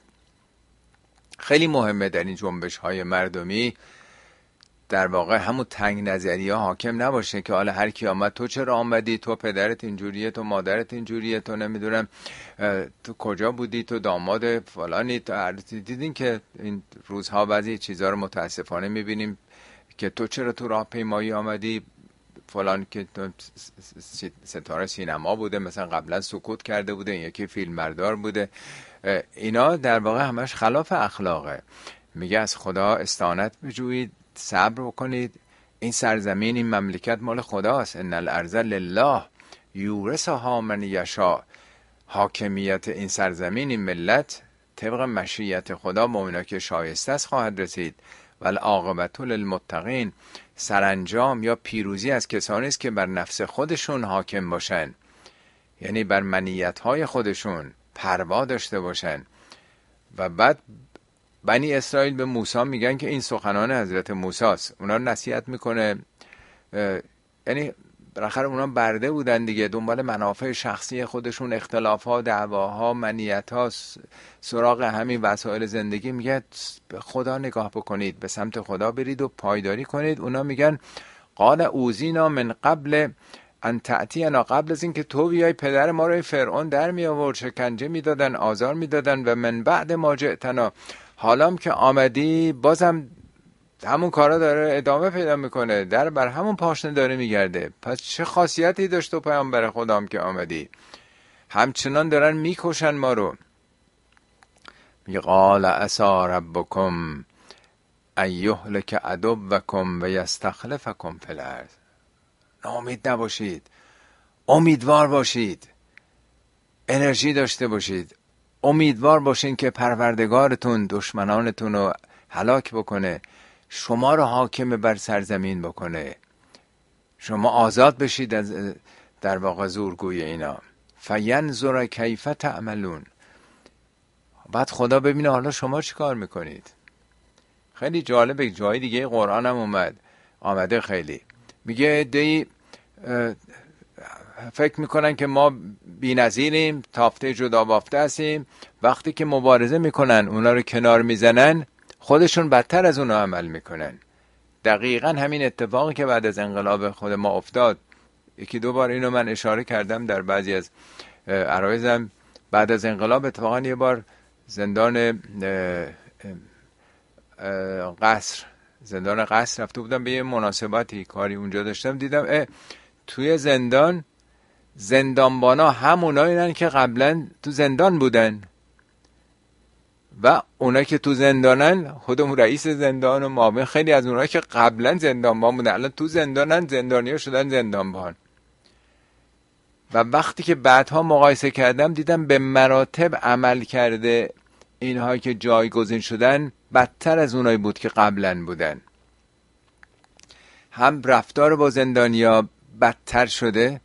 خیلی مهمه در این جنبش های مردمی در واقع همون تنگ نظری ها حاکم نباشه که حالا هر کی آمد تو چرا آمدی، تو پدرت اینجوریه، تو مادرت اینجوریه، تو نمیدونم تو کجا بودی، تو داماد فلانی. تو دیدین که این روزها بعضی چیزها رو متاسفانه میبینیم که تو چرا تو راهپیمایی آمدی، فلان که تو ستاره سینما بوده مثلا قبلا سکوت کرده بوده، این یکی فیلمبردار بوده. اینا در واقع همش خلاف اخلاقه. میگه از خدا استعانت بجویید، صبر بکنید، این سرزمین، این مملکت مال خداست، ان الارض لله یورثها من یشاء، حاکمیت این سرزمین، این ملت طبق مشیت خدا با اونا که شایسته است خواهد رسید. والعاقبة للمتقین، سرانجام یا پیروزی از کسانی است که بر نفس خودشون حاکم باشن، یعنی بر منیت‌های خودشون پروا داشته باشن. و بعد بنی اسرائیل به موسی میگن که این سخنان حضرت موسی است، اونا رو نصیحت میکنه. یعنی بالاخره اونا برده بودن دیگه، دنبال منافع شخصی خودشون، اختلافها، دعواها، منیت‌ها، سراغ همین وسایل زندگی. میگه به خدا نگاه بکنید، به سمت خدا برید و پایداری کنید. اونا میگن قال اوذینا من قبل ان تأتینا، قبل از اینکه تو بیای پدر ما رو فرعون در می آورد، شکنجه میدادن، آزار میدادن. و من بعد ما جئتنا، حالا که آمدی بازم همون کارا داره ادامه پیدا میکنه، در بر همون پاشنه داره میگرده. پس چه خاصیتی داشت تو پیامبر خدام که آمدی؟ همچنان دارن میکشن ما رو. میگه قال عسى ربکم ان یهلک عدوکم و یستخلفکم فی الارض. ناامید نباشید، امیدوار باشید. انرژی داشته باشید، امیدوار باشین که پروردگارتون دشمنانتون رو هلاک بکنه، شما رو حاکم بر سرزمین بکنه، شما آزاد بشید از در واقع زورگوی اینا. فینظر کیف تعملون. بعد خدا ببینه حالا شما چی کار میکنید. خیلی جالبه، جای دیگه قرآن هم آمده خیلی میگه دی فکر میکنن که ما بی‌نظیریم، تافته جدا بافته هستیم، وقتی که مبارزه میکنن اونا رو کنار میزنن خودشون بدتر از اونا عمل میکنن. دقیقا همین اتفاقی که بعد از انقلاب خود ما افتاد، یکی دو بار اینو من اشاره کردم در بعضی از عرایزم. بعد از انقلاب اتفاقا یه بار زندان قصر رفته بودم به یه مناسبتی، کاری اونجا داشتم، دیدم توی زندانبانا همونایین که قبلا تو زندان بودن و اونایی که تو زندانن خودمون رئیس زندان و معاون، خیلی از اونایی که قبلا زندانبان بودن الان تو زندانن، زندانیا شدن زندانبان. و وقتی که بعدها مقایسه کردم دیدم به مراتب عمل کرده اینها که جایگزین شدن بدتر از اونایی بود که قبلا بودن. هم رفتار با زندانیا بدتر شده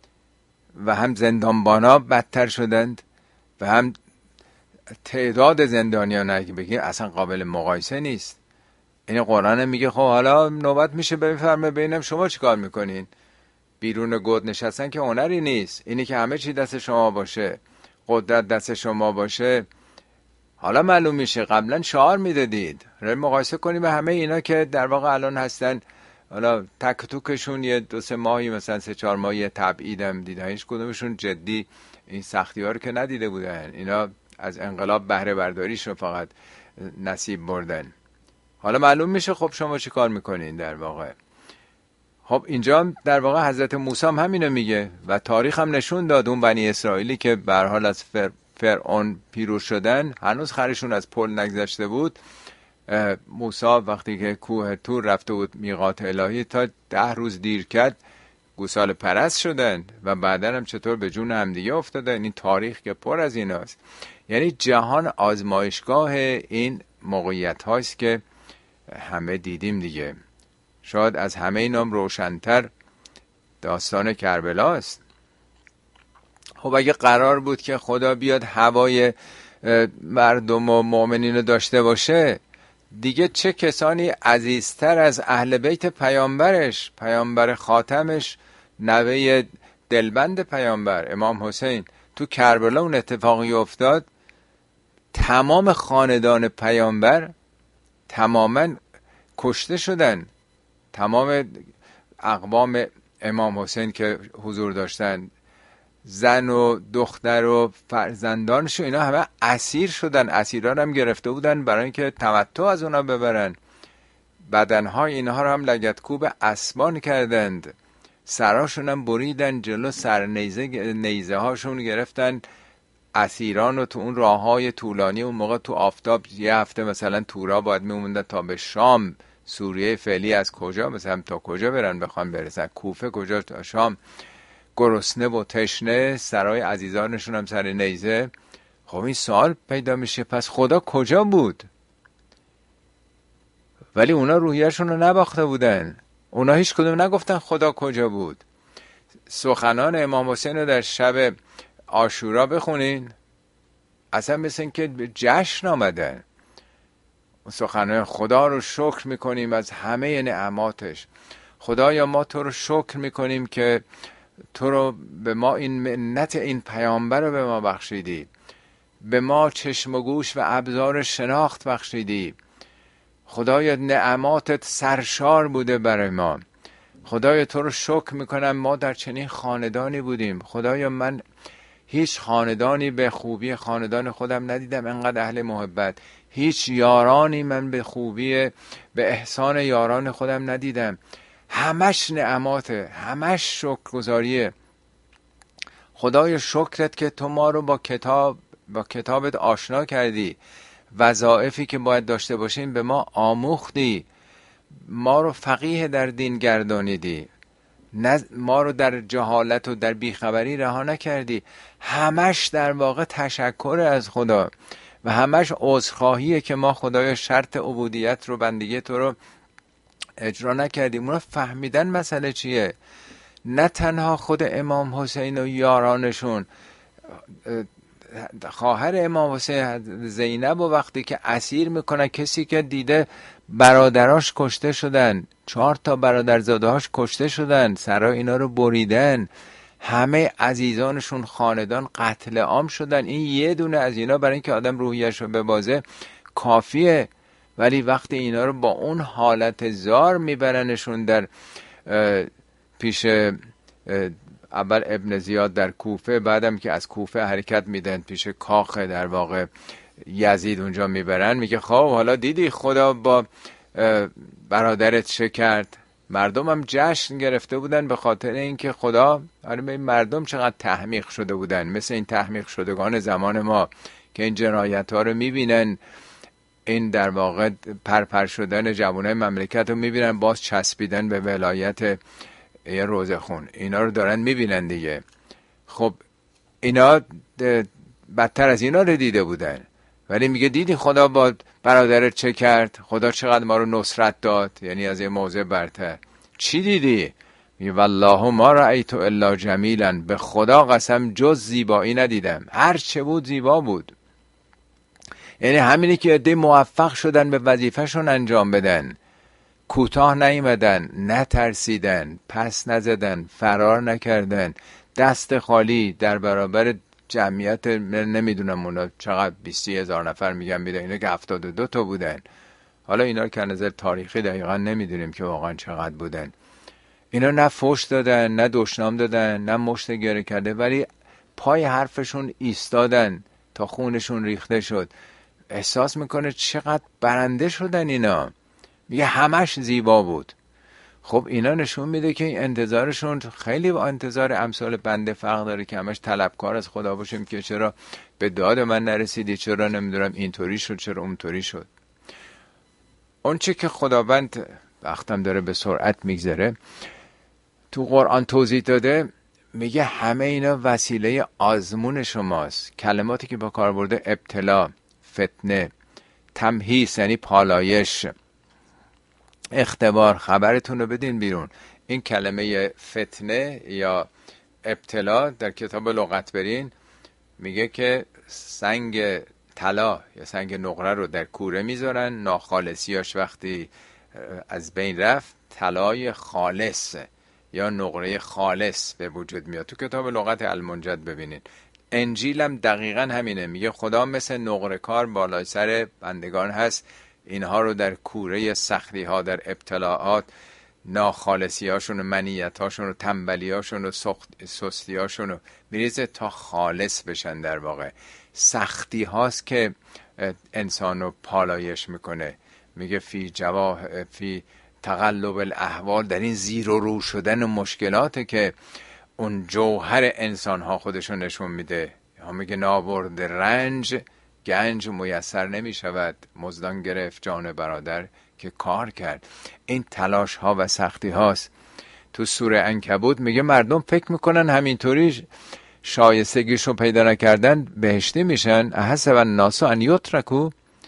و هم زندانبانا بدتر شدند و هم تعداد زندانیان اگه بگیم اصلا قابل مقایسه نیست. این قرآن میگه خب حالا نوبت میشه بفرمه ببینم شما چیکار میکنین. بیرون گود نشستن که هنری نیست، اینی که همه چی دست شما باشه، قدرت دست شما باشه. حالا معلوم میشه قبلا شعار میدادید، مقایسه کنیم به همه اینا که در واقع الان هستن، حالا تک توکشون یه 2-3 ماهی مثلا 3-4 ماهی تبعیدم دیدن، هیچ کدومشون جدی این سختی ها رو که ندیده بودن. اینا از انقلاب بهره برداریش رو فقط نصیب بردن. حالا معلوم میشه خب شما چی کار میکنین در واقع. خب اینجا در واقع حضرت موسی هم همینو میگه و تاریخ هم نشون داد اون بنی اسرائیلی که به هر حال از فرعون پیروز شدن، هنوز خرشون از پل نگذشته بود. موسی وقتی که کوه طور رفته بود میقات الهی، تا 10 روز دیر کرد گوساله پرست شدن و بعدن هم چطور به جون همدیگه افتادن. این تاریخ که پر از ایناست. یعنی جهان آزمایشگاه این موقعیت هاست که همه دیدیم دیگه. شاید از همه اینام روشن‌تر داستان کربلا است. خب اگه قرار بود که خدا بیاد هوای مردم و مؤمنین رو داشته باشه، دیگه چه کسانی عزیزتر از اهل بیت پیامبرش، پیامبر خاتمش، نوه دلبند پیامبر امام حسین. تو کربلا اون اتفاقی افتاد، تمام خاندان پیامبر تماما کشته شدن، تمام اقوام امام حسین که حضور داشتن، زن و دختر و فرزندانش، اینا همه اسیر شدن. اسیران هم گرفته بودن برای اینکه تمتع از اونا ببرن. بدنهای اینها رو هم لگدکوب اسبان کردند، سراشون هم بریدن جلو، سر نیزه هاشون گرفتن اسیران رو تو اون راه های طولانی. اون موقع تو آفتاب یه هفته مثلا تورا باید میموندن تا به شام. سوریه فعلی از کجا مثلا تا کجا برن بخوان برسن، کوفه کجا تا شام، گرسنه و تشنه، سرای عزیزانشون هم سر نیزه. خب این سوال پیدا میشه پس خدا کجا بود؟ ولی اونا روحیه‌شون رو نباخته بودن، اونا هیچ کدوم نگفتن خدا کجا بود. سخنان امام حسین رو در شب عاشورا بخونین، اصلا مثل این که جشن آمدن. سخنان خدا رو شکر میکنیم از همه نعماتش. خدایا ما تو رو شکر میکنیم که تو رو به ما این منت این پیامبر رو به ما بخشیدی، به ما چشم و گوش و ابزار شناخت بخشیدی. خدایا نعماتت سرشار بوده برای ما. خدایا تو رو شکر میکنم ما در چنین خاندانی بودیم. خدایا من هیچ خاندانی به خوبی خاندان خودم ندیدم انقدر اهل محبت. هیچ یارانی من به خوبی به احسان یاران خودم ندیدم. همش نعماته، همش شکرگزاریه. خدای شکرت که تو ما رو با کتابت آشنا کردی، وظایفی که باید داشته باشیم به ما آموختی، ما رو فقیه در دین گردانیدی. نه ما رو در جهالت و در بیخبری رها نکردی. همش در واقع تشکر از خدا و همش عذرخواهیه که ما خدایا شرط عبودیت رو، بندگی تو رو اجرا نکردیم. اونا فهمیدن مسئله چیه. نه تنها خود امام حسین و یارانشون، خواهر امام حسین زینب و وقتی که اسیر میکنن، کسی که دیده برادراش کشته شدن، 4 برادرزاده‌هاش کشته شدن، سرای اینا رو بریدن، همه عزیزانشون خاندان قتل عام شدن، این یه دونه از اینا برای اینکه آدم روحیش رو ببازه کافیه. ولی وقتی اینا رو با اون حالت زار میبرنشون در پیش اول ابن زیاد در کوفه، بعدم که از کوفه حرکت میدن پیش کاخ در واقع یزید اونجا میبرن، میگه خب حالا دیدی خدا با برادرت چه کرد. مردم هم جشن گرفته بودن به خاطر اینکه خدا، آره مردم چقدر تحمیق شده بودن، مثل این تحمیق شدگان زمان ما که این جنایت ها رو میبینن، این در واقع پرپر شدن جوانای مملکت رو میبینن، باز چسبیدن به ولایت یه روزه خون، اینا رو دارن میبینن دیگه. خب اینا بدتر از اینا رو دیده بودن، ولی میگه دیدی خدا با برادرت چه کرد، خدا چقدر ما رو نصرت داد، یعنی از یه موضع برتر. چی دیدی؟ میگه والله ما رأیت الا جمیلا، به خدا قسم جز زیبایی ندیدم، هر چه بود زیبا بود. یعنی همینی که عده موفق شدن به وظیفهشون انجام بدن، کوتاه نیومدن، نترسیدن، پس نزدن، فرار نکردن، دست خالی در برابر جمعیت نمیدونم اونا چقدر 20,000 نفر میگن میده، اینا که 72 تا بودن. حالا اینا که نظر تاریخی دقیقا نمیدونیم که واقعا چقدر بودن. اینا نه فوش دادن، نه دشنام دادن، نه مشت گره کرده، ولی پای حرفشون ایستادن تا خونشون ریخته شد. احساس میکنه چقدر برنده شدن اینا. میگه همش زیبا بود. خب اینا نشون میده که انتظارشون خیلی با انتظار امثال بنده فرق داره که همش طلبکار از خدا باشیم که چرا به داد من نرسیدی، چرا نمیدونم اینطوری شد، چرا اونطوری شد. اون چه که خداوند، وقتم داره به سرعت میگذره، تو قرآن توضیح داده، میگه همه اینا وسیله آزمون شماست. کلماتی که با کار برده ابتلا، فتنه، تمهیس یعنی پالایش، اختبار، خبرتون رو بدین بیرون. این کلمه فتنه یا ابتلا در کتاب لغت برین میگه که سنگ طلا یا سنگ نقره رو در کوره میذارن، ناخالصیاش وقتی از بین رفت طلای خالص یا نقره خالص به وجود میاد. تو کتاب لغت المنجد ببینید. انجیل هم دقیقا همینه، میگه خدا مثل نقره کار بالای سر بندگان هست، اینها رو در کوره سختی ها، در ابتلاعات، ناخالصی هاشون و منیت هاشون و تنبلی هاشون و سستی هاشون رو میریزه تا خالص بشن. در واقع سختی هاست که انسان رو پالایش میکنه. میگه فی تقلب الاحوال، در این زیر و رو شدن و مشکلاته که اون جوهر انسان ها خودشون نشون میده. هم میگه نابرد رنج گنج میسر نمی شود، مزدان گرفت جان برادر که کار کرد. این تلاش ها و سختی هاست. تو سوره عنکبوت میگه مردم فکر میکنن همینطوری شایستگیشو پیدا نکردن بهشتی میشن. احسب الناس ان یترکوا،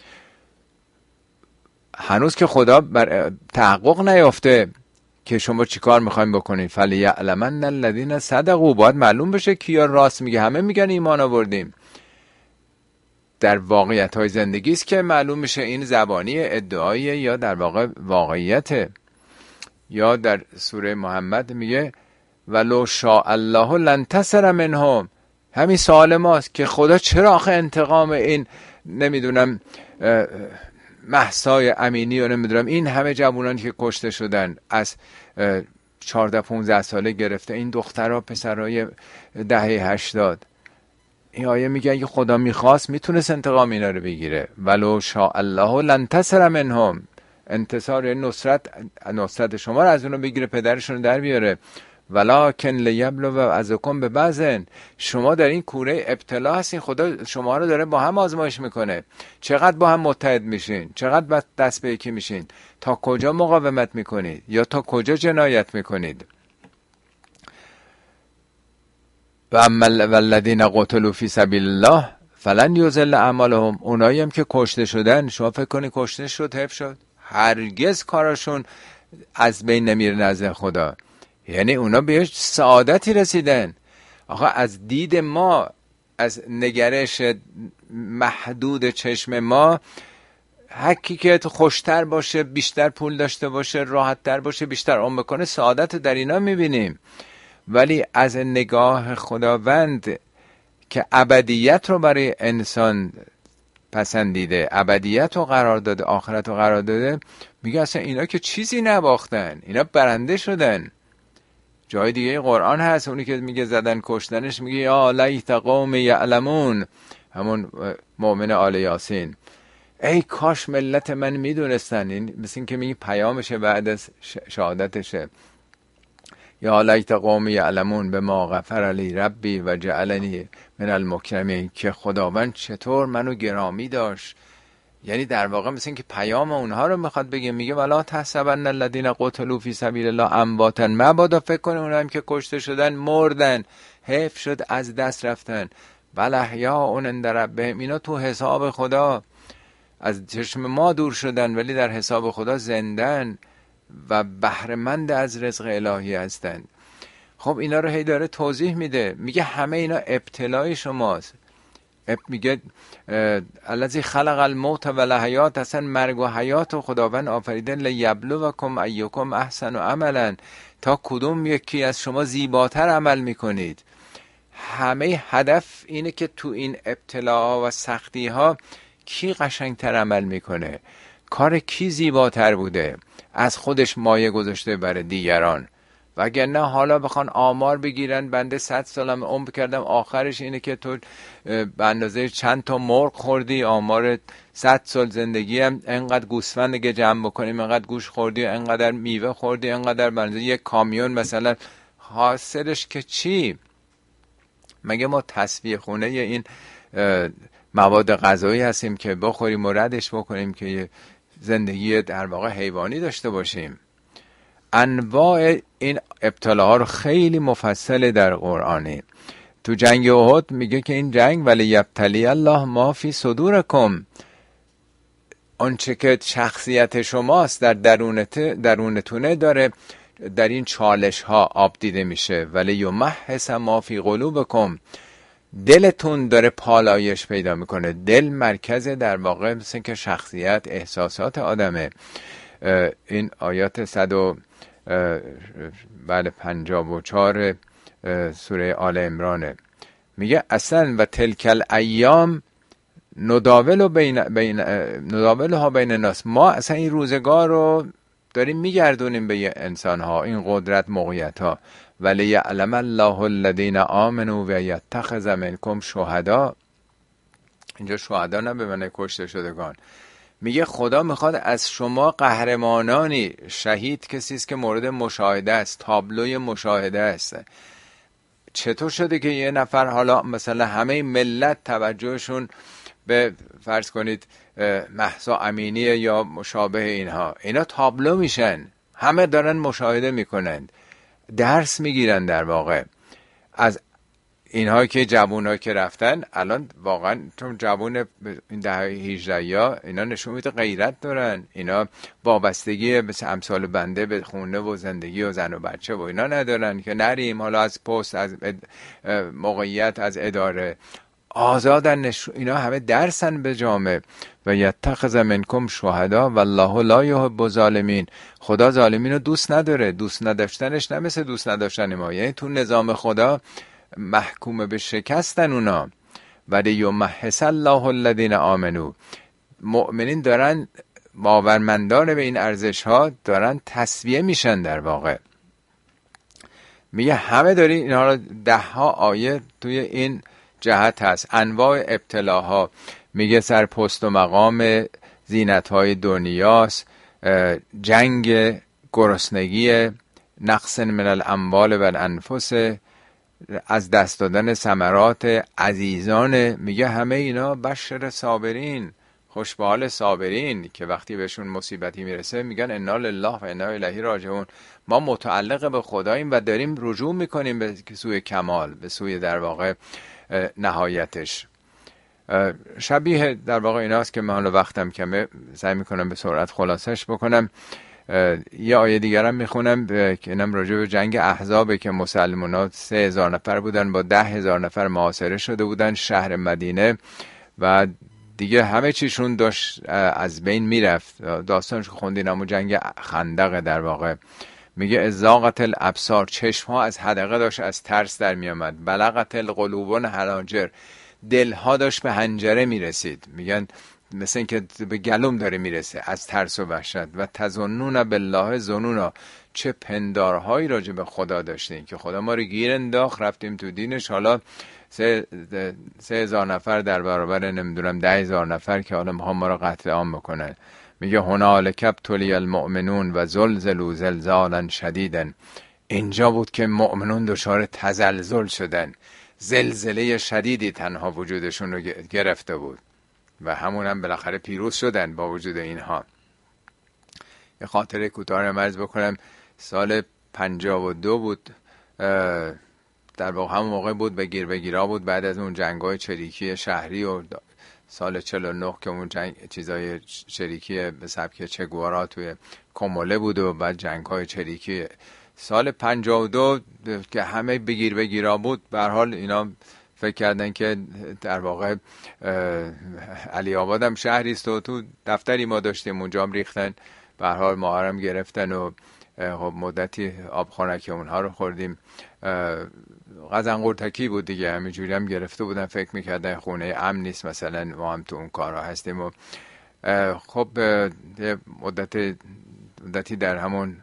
هنوز که خدا بر تحقق نیافته که شما چیکار میخوایم بکنید. فلیعلمن الذین صدقوا، باید معلوم بشه کیا راست میگه. همه میگن ایمان آوردیم، در واقعیت های زندگی است که معلوم میشه این زبانی ادعایی یا در واقع واقعیته. یا در سوره محمد میگه ولو شاء الله لانتصر منهم، همین سوال ماست که خدا چرا آخه انتقام این نمیدونم مهسای امینی و نمیدونم این همه جوانانی که کشته شدن از 14-15 ساله گرفته، این دخترها پسرای دهه 80، این آیه میگن که خدا میخواست میتونست انتقام اینا رو بگیره. ولو شاء الله لانتصر منهم، انتصار نصرت شما رو از اونو بگیره، پدرشون رو در بیاره. ولکن لیبلو ازکم ببعضن، شما در این کوره ابتلا هستین، خدا شما رو داره با هم آزمایش میکنه. چقدر با هم متحد میشین، چقدر دست به یکی میشین، تا کجا مقاومت میکنید یا تا کجا جنایت میکنید. و اما الذین قتلوا فی سبیل الله فلن یضل اعمالهم، اونایی هم که کشته شدن، شما فکر کنی کشته شد حفظ شد؟ هرگز کارشون از بین نمیره نزد خدا. یعنی اونا به سعادتی رسیدن. آخه از دید ما، از نگرش محدود چشم ما، هرکی که خوشتر باشه، بیشتر پول داشته باشه، راحتتر باشه، بیشتر عمر بکنه، سعادت در اینا میبینیم. ولی از نگاه خداوند که ابدیت رو برای انسان پسندیده، ابدیت رو قرار داده، آخرت رو قرار داده، میگه اصلا اینا که چیزی نباختن، اینا برنده شدن. جای دیگه قرآن هست اونی که میگه زدن کشتنش، میگه یا لیت قوم یعلمون، همون مؤمن آل یاسین، ای کاش ملت من میدونستن. این مثل این که میگه پیامشه بعد از شهادتشه، یا لیت قوم یعلمون بما غفر لی ربی و جعلنی من المکرمین، که خداوند چطور منو گرامی داشت. یعنی در واقع مثل این که پیام اونها رو میخواد بگه. میگه ولا تحسبن الذین قتلوا فی سبیل الله امواتا، مبادا فکر کنه اونها هم که کشته شدن مردن، حیف شد، از دست رفتن. بل احیاء عند ربهم، اینا تو حساب خدا از چشم ما دور شدن ولی در حساب خدا زندن و بهره‌مند از رزق الهی هستند. خب اینا رو هی داره توضیح میده، میگه همه اینا ابتلای شماست. میگه الذی خلق الموت و الحیات، اصلا مرگ و حیات و خداوند آفریده لیبلوکم ایکم احسن عملا، تا کدوم یکی از شما زیباتر عمل میکنید. همه هدف اینه که تو این ابتلاها و سختی ها کی قشنگتر عمل میکنه، کار کی زیباتر بوده، از خودش مایه گذاشته برای دیگران. وگرنه حالا بخوان آمار بگیرن، بنده 100 سالم عمر کردم، آخرش اینه که تو به اندازه چند تا مرغ خوردی، آمار 100 سال زندگی هم انقدر گوسفند دیگه جمع بکنیم، انقدر گوش خوردی، انقدر میوه خوردی، انقدر به اندازه یک کامیون مثلا. حاصلش که چی؟ مگه ما تصفیه خونه این مواد غذایی هستیم که بخوریم و ردش بکنیم که یه زندگی در واقع حیوانی داشته باشیم؟ انواع این ابتلاها رو خیلی مفصل در قرآنه. تو جنگ احد میگه که این جنگ ولی یبتلی الله ما فی صدورکم، آنچه که شخصیت شماست در درونتونه داره در این چالش ها آب دیده میشه. ولی یمحص ما فی قلوبکم، دلتون داره پالایش پیدا میکنه. دل مرکز در واقع مثل که شخصیت، احساسات آدمه. این آیات 54 سوره آل عمرانه. میگه اصلا و تلکل ایام نداولها بین الناس، ما اصلا این روزگار رو داریم میگردونیم به انسان ها، این قدرت، موقعیت ها. ولی یعلم الله الذین آمنوا و یتخذ منکم شهدا، اینجا شهدا نه به معنی کشته شدگان. میگه خدا میخواد از شما قهرمانانی، شهید کسی است که مورد مشاهده است، تابلوی مشاهده است. چطور شده که یه نفر، حالا مثلا همه ملت توجهشون به فرض کنید مهسا امینی یا مشابه اینا تابلو میشن، همه دارن مشاهده میکنند، درس میگیرن در واقع از اینها که جوان‌ها که رفتن. الان واقعا چون جوان این دهه 18 یا اینا نشون میده غیرت دارن، اینا وابستگی مثل امثال بنده به خونه و زندگی و زن و بچه و اینا ندارن که نریم حالا از پست، از موقعیت، از اداره آزادن. اینا همه درسن به جامعه. و یتخذ منکم شهدا والله لا یحب الظالمین، خدا ظالمین رو دوست نداره. دوست نداشتنش نه مثل دوست نداشتن ما، یعنی تو نظام خدا محکوم به شکستن اونا. ولی یمحص الله الذین آمنوا، مؤمنین دارن، باورمندان به این ارزش ها دارن تصفیه میشن در واقع. میگه همه داری اینها رو 10 آیه توی این جهت هست، انواع ابتلاها. میگه سر پست و مقام، زینت‌های دنیاست، جنگ، گرسنگی، نقص من الاموال و الانفس، از دست دادن ثمرات عزیزان. میگه همه اینا بشر صابرین، خوش به حال صابرین که وقتی بهشون مصیبتی میرسه میگن انا لله و انا الیه راجعون. ما متعلق به خداییم و داریم رجوع میکنیم به سوی کمال، به سوی در واقع نهایتش. شبیه در واقع ایناست که من حالا وقتم کمه سعی میکنم به سرعت خلاصش بکنم. یه آیه دیگرم میخونم که اینم راجع به جنگ احزابه که مسلمان‌ها 3000 نفر بودن، با 10,000 نفر محاصره شده بودن شهر مدینه و دیگه همه چیشون داشت از بین میرفت. داستانش خوندین، اما جنگ خندق در واقع میگه ازاغت الابصار، چشم ها از حدقه داشت از ترس در میامد، بلغت القلوبون حناجر، دلها داشت به حنجره میرسید، میگن مثل این که به گلوم داره میرسه از ترس و وحشت. و تظنون بالله ظنونا، چه پندارهایی راجع به خدا داشتیم که خدا ما رو گیر انداخت رفتیم تو دینش. حالا 3,000 نفر در برابر نمیدونم 10,000 نفر که حالا میخوام ما رو قتل عام بکنن. میگه هنالک ابتلی المؤمنون و زلزلوا زلزالا شدیدا، اینجا بود که مؤمنون دچار تزلزل شدن، زلزله شدیدی تنها وجودشون رو گرفته بود و همون هم بالاخره پیروز شدن با وجود اینها. یه خاطره کوتاه عرض بکنم. سال 52 بود، در واقع همون موقع بود بگیرا بود، بعد از اون جنگ‌های چریکی شهری و سال 49 که اون جنگ چیزای چریکی به سبک چگوارا توی کموله بود و بعد جنگ‌های چریکی سال 52 که همه بگیرا بود. به هر حال اینا فکر کردن که در واقع علی آباد هم شهری است و تو دفتری ما داشتیم اونجا هم ریختن. به هر حال ما هم گرفتن و خب مدتی آب خنک اونها رو خوردیم. قزن قرتکی بود دیگه، همینجوری هم گرفته بودن، فکر میکردن خونه امن نیست مثلا، ما هم تو اون کارها هستیم. و خب مدتی در همون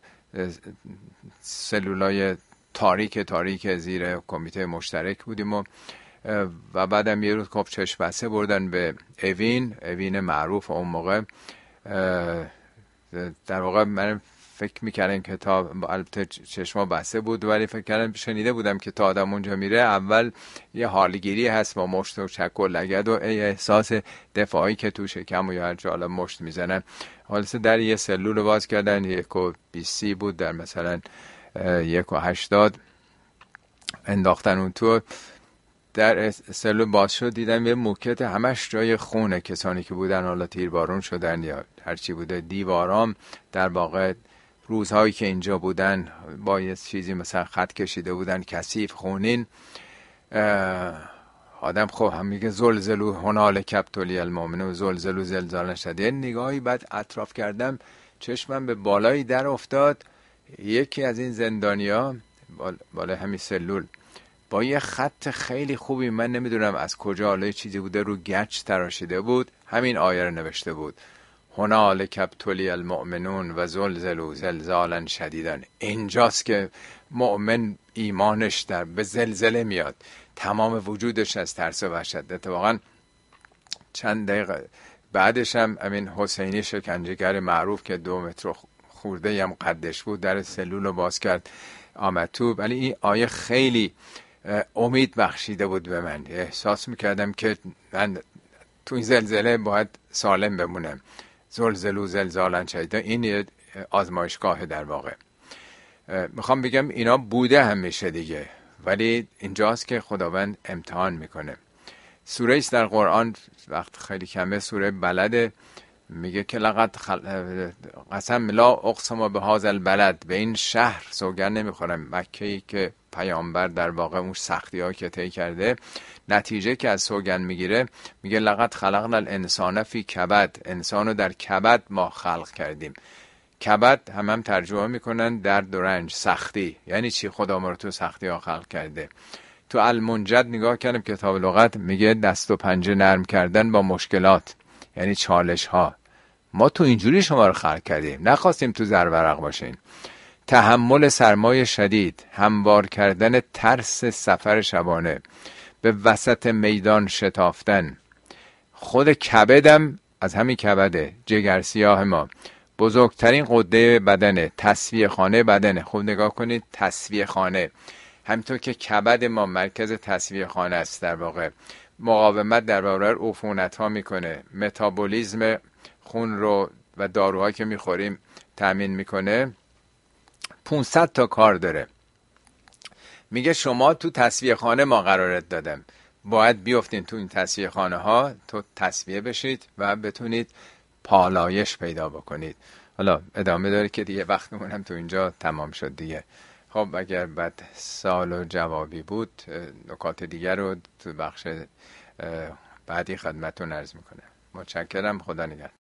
سلولای تاریک زیر کمیته مشترک بودیم و بعدم یه روز خب چشم بسته بردن به اوین معروف اون موقع. در واقع من فکر میکردم که تا البته چشما بسته بود ولی فکر کردم شنیده بودم که تا آدم اونجا میره اول یه حالگیری هست با مشت و چک و لگد و احساس دفاعی که تو شکم و یا هر جا مشت میزنن. حالا در یه سلول رو باز کردن، 1.20 بود در مثلا 1.80 انداختن اون تو. در سلول باز شد دیدم یه موکت همش جای خونه کسانی که بودن حالا تیربارون شدن یا هرچی بوده. دیوارام در واقع روزهایی که اینجا بودن با یه چیزی مثلا خط کشیده بودن کثیف خونین. آدم خب هم میگه زلزلوا هنالک ابتلی المؤمنون زلزلوا زلزالا شدیدا. نگاهی بعد اطراف کردم، چشمم به بالایی در افتاد. یکی از این زندانیا بالای همین سلول با یه خط خیلی خوبی، من نمیدونم از کجا، حالا چیزی بوده رو گچ تراشیده بود، همین آیه رو نوشته بود: هنالک ابتلی المؤمنون و زلزلوا زلزالا شدیدا. اینجاست که مؤمن ایمانش در به زلزله میاد، تمام وجودش از ترس و وحشت. اتفاقا چند دقیقه بعدش هم امین حسینی شکنجهگر معروف که 2 متر خورده هم قدش بود در سلول رو باز کرد آمد تو. ولی این آیه خیلی امید بخشیده بود به من. احساس میکردم که من تو این زلزله باید سالم بمونم. زلزلوا زلزالا شدیدا، این آزمایشگاه در واقع. میخوام بگم اینا بوده همیشه دیگه، ولی اینجاست که خداوند امتحان میکنه. سوره است در قرآن، وقت خیلی کمه، سوره بلده، میگه که لقد قسم لا اقسم بهذا البلد، به این شهر سوگند نمیخورم. مکه‌ای که پیامبر در واقع اون سختی ها که طی کرده، نتیجه که از سوگند میگیره میگه لقد خلقنا الانسان فی کبد، انسانو در کبد ما خلق کردیم. کبد هم ترجمه میکنن درد و رنج، سختی. یعنی چی؟ خدا ما رو تو سختی ها خلق کرده. تو المنجد نگاه کردم کتاب لغت، میگه دست و پنجه نرم کردن با مشکلات، یعنی چالش ها. ما تو اینجوری شما رو خلق کردیم، نخواستیم تو زرورق باشین. تحمل سرمای شدید، هموار کردن ترس سفر شبانه، به وسط میدان شتافتن. خود کبدم از همین کبده، جگر سیاه ما، بزرگترین قده بدنه، تصفیه خانه بدنه. خوب نگاه کنید، تصفیه خانه. همینطور که کبد ما مرکز تصفیه خانه است در واقع، مقاومت در برابر عفونت ها میکنه، متابولیزم خون رو و داروها که میخوریم تأمین میکنه. 500 تا کار داره. میگه شما تو تصفیه خانه ما قرارت دادم، باید بیافتین تو این تصفیه خانه ها، تو تصفیه بشید و بتونید پالایش پیدا بکنید. حالا ادامه داره که دیگه وقتمون هم تو اینجا تمام شد دیگه. خب اگر بعد سوال و جوابی بود، نکات دیگر رو تو بخش بعدی خدمتتون عرض میکنم. متشکرم. خدا نگهدار.